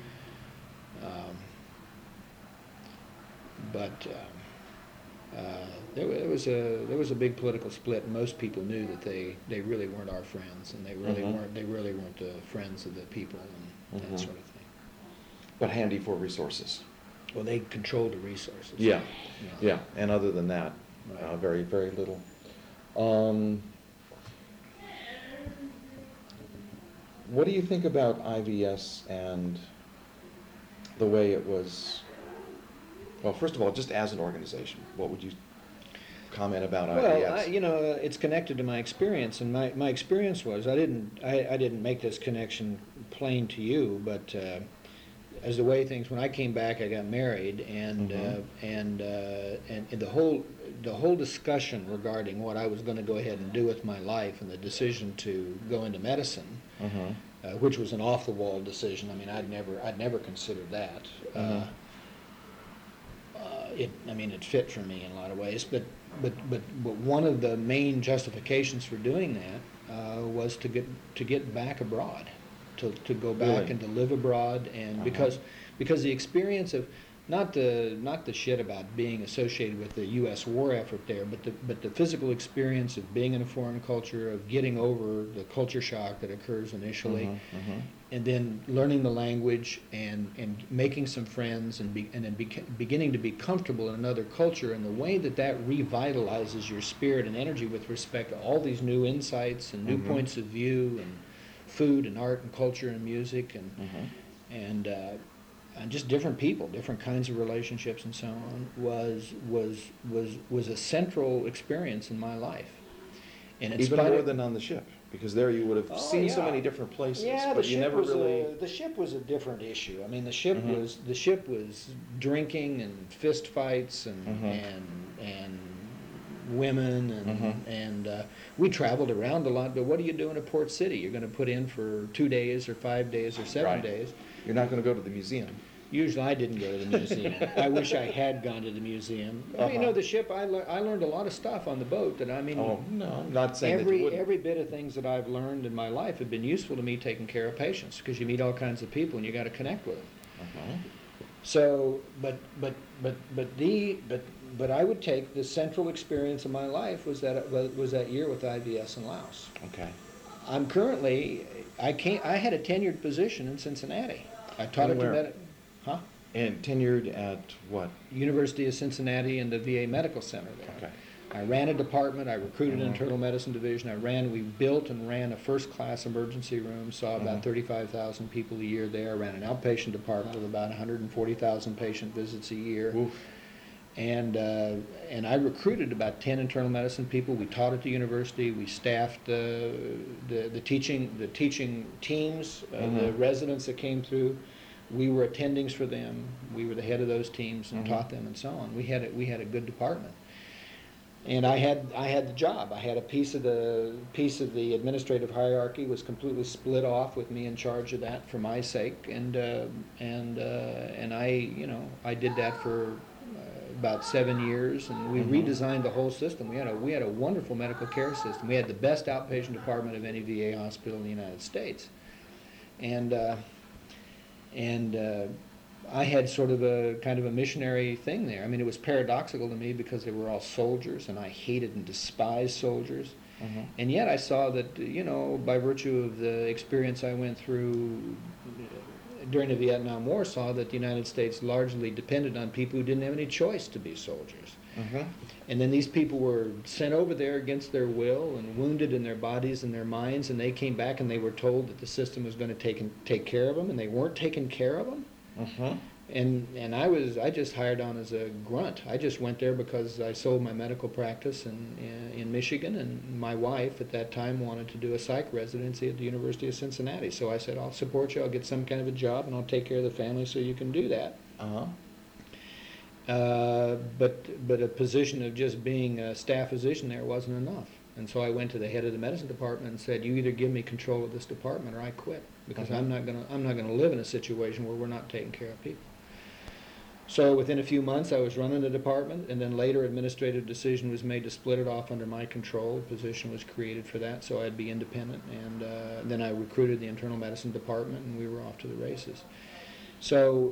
But there was a big political split, and most people knew that they really weren't our friends, and they really weren't the friends of the people and that sort of thing. But handy for resources. Well, they controlled the resources. Yeah. And other than that, Right. very, very little. What do you think about IVS and the way it was? Well, first of all, just as an organization, what would you comment about IVS? Well, it's connected to my experience, and my experience was I didn't make this connection plain to you, but as the way things, when I came back, I got married, and the whole discussion regarding what I was going to go ahead and do with my life, and the decision to go into medicine, which was an off the wall decision. I mean, I'd never considered that. It fit for me in a lot of ways, but one of the main justifications for doing that was to get back abroad, to go back Really? and to live abroad, and because the experience of not the shit about being associated with the U.S. war effort there, but the physical experience of being in a foreign culture, of getting over the culture shock that occurs initially, and then learning the language and making some friends and then beginning to be comfortable in another culture, and the way that revitalizes your spirit and energy with respect to all these new insights and new points of view and food and art and culture and music and just different people, different kinds of relationships and so on, was a central experience in my life. And Even more than on the ship, because there you would have seen so many different places, but you never really. The ship was a different issue. I mean, the ship was drinking and fist fights and women and we traveled around a lot. But what do you do in a port city? You're going to put in for 2 days or 5 days or 7 days. You're not going to go to the museum. Usually I didn't go to the museum. I wish I had gone to the museum. The ship, I learned a lot of stuff on the boat that, Oh, no, I'm not saying that you wouldn't. every bit of things that I've learned in my life have been useful to me taking care of patients, because you meet all kinds of people and you got to connect with them. So, but I would take the central experience of my life was that year with IVS in Laos. Okay. I'm currently, I had a tenured position in Cincinnati. I taught And tenured at what? University of Cincinnati and the VA Medical Center there. Okay. I ran a department. I recruited an internal medicine division. We built and ran a first-class emergency room, saw about 35,000 people a year there. Ran an outpatient department with about 140,000 patient visits a year. Oof. And I recruited about 10 internal medicine people. We taught at the university. We staffed the teaching teams, the residents that came through. We were attendings for them. We were the head of those teams and taught them and so on. We had a good department. And I had the job. I had a piece of the administrative hierarchy was completely split off with me in charge of that for my sake. And I did that for about 7 years, and we redesigned the whole system. We had a wonderful medical care system. We had the best outpatient department of any VA hospital in the United States. And I had sort of a kind of a missionary thing there. I mean, it was paradoxical to me because they were all soldiers, and I hated and despised soldiers. And yet I saw that, by virtue of the experience I went through during the Vietnam War, saw that the United States largely depended on people who didn't have any choice to be soldiers. And then these people were sent over there against their will and wounded in their bodies and their minds, and they came back and they were told that the system was going to take care of them, and they weren't taking care of them. And I just hired on as a grunt. I just went there because I sold my medical practice in Michigan, and my wife at that time wanted to do a psych residency at the University of Cincinnati. So I said, I'll support you, I'll get some kind of a job, and I'll take care of the family so you can do that. But a position of just being a staff physician there wasn't enough. And so I went to the head of the medicine department and said, you either give me control of this department or I quit, because I'm not gonna live in a situation where we're not taking care of people. So within a few months, I was running the department, and then later administrative decision was made to split it off under my control. A position was created for that, so I'd be independent. And then I recruited the internal medicine department, and we were off to the races. So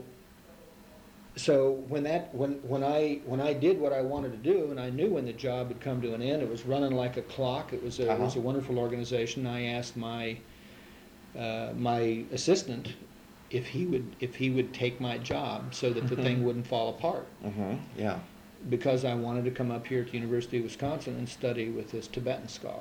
when I did what I wanted to do, and I knew when the job had come to an end, it was running like a clock. It was a wonderful organization. I asked my assistant if he would take my job so that the thing wouldn't fall apart. Yeah. Because I wanted to come up here at the University of Wisconsin and study with this Tibetan scholar.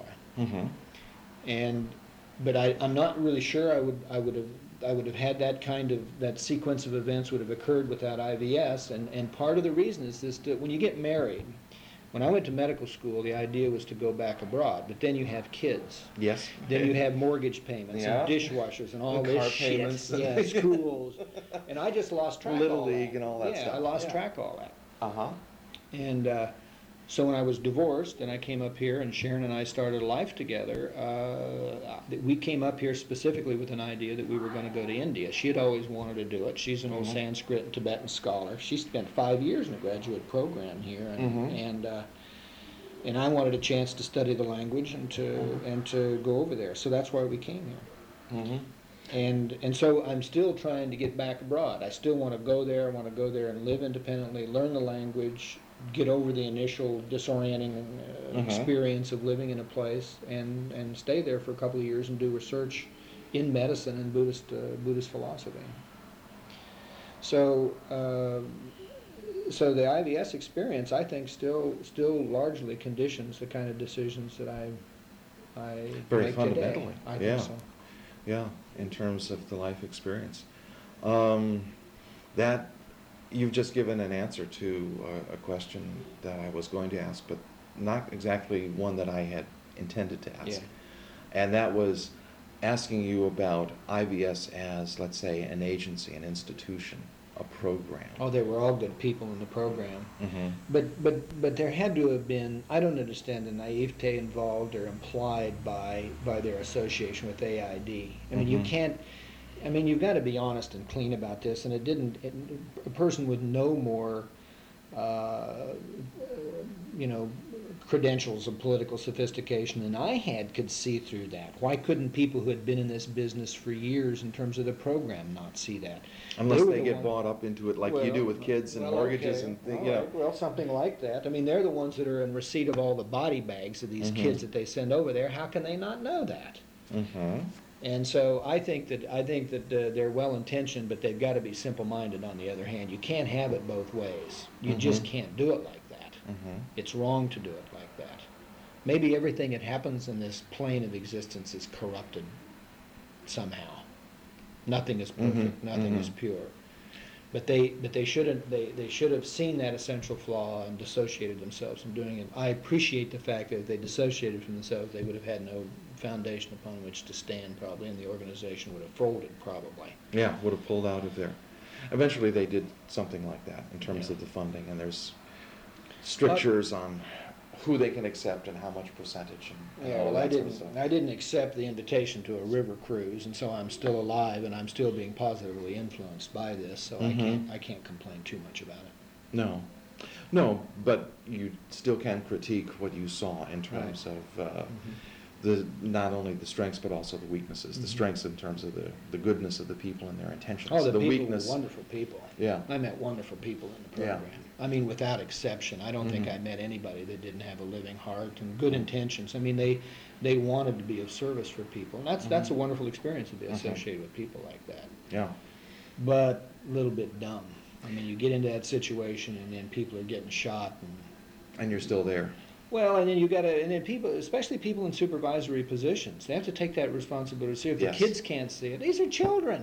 But I'm not really sure I would have had that sequence of events would have occurred without IVS. And part of the reason is this: that when you get married. When I went to medical school, the idea was to go back abroad, but then you have kids. Yes. Then you have mortgage payments and dishwashers and all this shit. Payments. Yeah, schools. And I just lost track of all that. Little League and all that stuff. Yeah, I lost track of all that. And so when I was divorced and I came up here and Sharon and I started a life together, we came up here specifically with an idea that we were going to go to India. She had always wanted to do it. She's an old Sanskrit and Tibetan scholar. She spent 5 years in a graduate program here, and I wanted a chance to study the language and to go over there. So that's why we came here. And so I'm still trying to get back abroad. I still want to go there. I want to go there and live independently, learn the language, get over the initial disorienting experience of living in a place, and stay there for a couple of years and do research in medicine and Buddhist philosophy. So the IVS experience, I think, still largely conditions the kind of decisions that I Very make fundamentally. today. I think so. Yeah, in terms of the life experience. That you've just given an answer to a question that I was going to ask, but not exactly one that I had intended to ask. Yeah. And that was asking you about IVS as, let's say, an agency, an institution, a program. Oh, they were all good people in the program. But there had to have been, I don't understand the naivete involved or implied by their association with AID. I mean, you can't, I mean, you've got to be honest and clean about this, and a person with no more, credentials of political sophistication than I had could see through that. Why couldn't people who had been in this business for years in terms of the program not see that? Unless they get bought up into it like you do with kids and mortgages and things. Right. Well, something like that. I mean, they're the ones that are in receipt of all the body bags of these kids that they send over there. How can they not know that? And so I think that they're well-intentioned, but they've got to be simple-minded on the other hand. You can't have it both ways. You just can't do it like that. It's wrong to do it like that. Maybe everything that happens in this plane of existence is corrupted somehow. Nothing is perfect. Nothing is pure. But they should have seen that essential flaw and dissociated themselves from doing it. I appreciate the fact that if they dissociated from themselves, they would have had no foundation upon which to stand probably, and the organization would have folded probably. Yeah, would have pulled out of there. Eventually they did something like that in terms of the funding, and there's strictures on who they can accept and how much percentage. And yeah, well, I didn't accept the invitation to a river cruise, and so I'm still alive, and I'm still being positively influenced by this. So I can't complain too much about it. No, but you still can critique what you saw in terms of not only the strengths but also the weaknesses. The strengths in terms of the goodness of the people and their intentions. Oh, the people weakness. were wonderful people. Yeah, I met wonderful people in the program. Yeah. I mean, without exception. I don't think I met anybody that didn't have a living heart and good intentions. I mean, they wanted to be of service for people, and that's a wonderful experience to be associated with people like that. Yeah, but a little bit dumb. I mean, you get into that situation, and then people are getting shot, and you're still there. Well, and then people, especially people in supervisory positions, they have to take that responsibility. See, if the kids can't see it, these are children.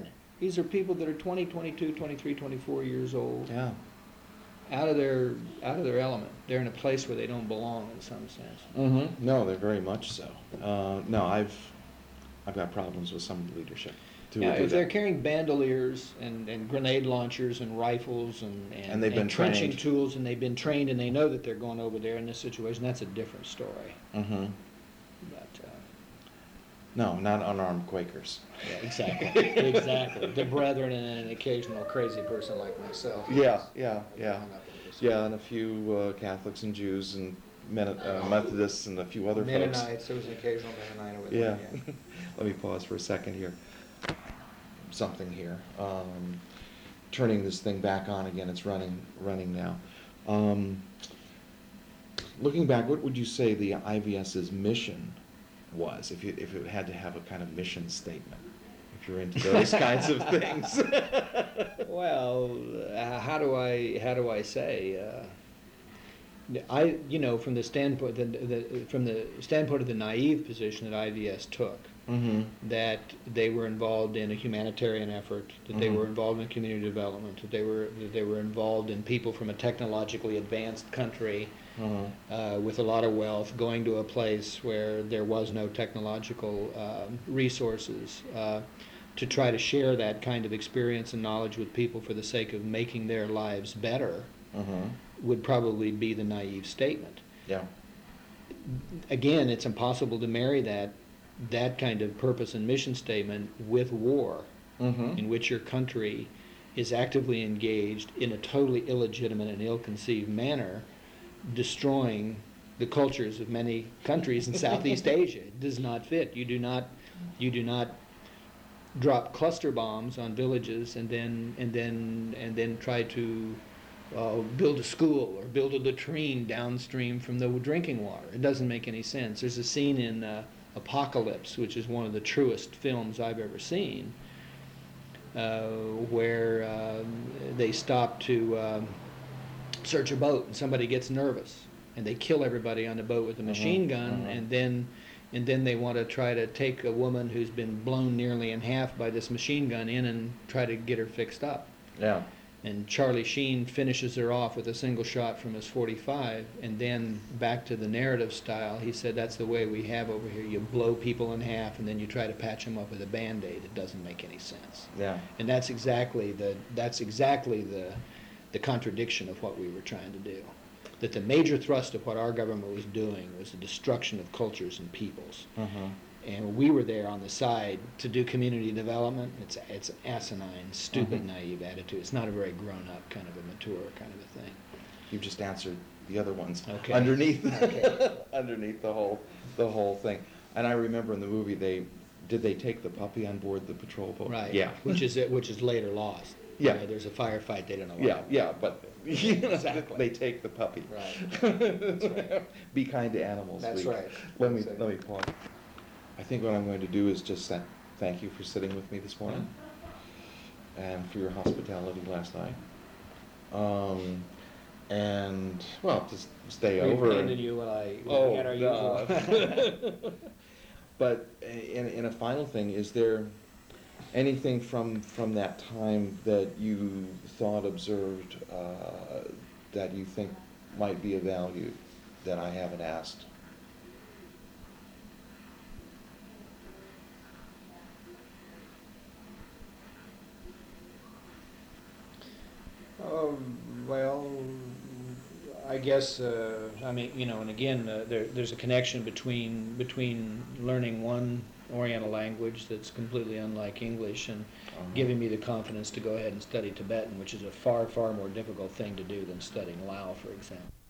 These are people that are 20, 22, 23, 24 years old. Yeah. Out of their element. They're in a place where they don't belong in some sense. Mm-hmm. No, they're very much so. No, I've got problems with some of the leadership. Yeah, if they're carrying bandoliers and grenade launchers and rifles and they've been trenching trained. tools, and they've been trained and they know that they're going over there in this situation, that's a different story. Mm-hmm. But, No, not unarmed Quakers. yeah, exactly. Exactly. The brethren and an occasional crazy person like myself. Yeah, and a few Catholics and Jews and Methodists and a few other folks. Mennonites, there was an occasional Mennonite over there. Yeah. Let me pause for a second here. Something here. Turning this thing back on again. It's running now. Looking back, what would you say the IVS's mission was, if it had to have a kind of mission statement? If you're into those kinds of things. Well, how do I say? From the standpoint of the naive position that IVS took, Mm-hmm. that they were involved in a humanitarian effort, that they Mhm. were involved in community development, that they were involved in people from a technologically advanced country Mm-hmm. with a lot of wealth going to a place where there was no technological resources, to try to share that kind of experience and knowledge with people for the sake of making their lives better, Mm-hmm. would probably be the naive statement. Yeah. Again, it's impossible to marry that kind of purpose and mission statement with war, Mm-hmm. in which your country is actively engaged in a totally illegitimate and ill-conceived manner, destroying the cultures of many countries in Southeast Asia. It does not fit. You do not drop cluster bombs on villages and then try to build a school or build a latrine downstream from the drinking water. It doesn't make any sense. There's a scene in Apocalypse, which is one of the truest films I've ever seen, where they stop to search a boat and somebody gets nervous and they kill everybody on the boat with a machine gun, and then they want to try to take a woman who's been blown nearly in half by this machine gun in and try to get her fixed up. Yeah. And Charlie Sheen finishes her off with a single shot from his .45, and then back to the narrative style, he said, that's the way we have over here. You blow people in half, and then you try to patch them up with a Band-Aid. It doesn't make any sense. Yeah. And that's exactly the contradiction of what we were trying to do. That the major thrust of what our government was doing was the destruction of cultures and peoples. Mm-hmm. And we were there on the side to do community development. It's an asinine, stupid, Mhm. naive attitude. It's not a very grown-up kind of a mature kind of a thing. You just answered the other ones Okay. underneath Okay. underneath the whole thing. And I remember in the movie did they take the puppy on board the patrol boat? Right. Yeah. Which is later lost. Yeah. There's a firefight. They don't know why. Yeah, but Exactly. they take the puppy. Right. That's right. Be kind to animals. That's Week. right. Let me Exactly. pause. I think what I'm going to do is just thank you for sitting with me this morning, and for your hospitality last night. And well, just stay We over. abandoned you when we had our no. usual. But in a final thing, is there anything from that time that you thought, observed, that you think might be of value that I haven't asked? Well, I guess, and again, there's a connection between learning one Oriental language that's completely unlike English and giving me the confidence to go ahead and study Tibetan, which is a far, far more difficult thing to do than studying Lao, for example.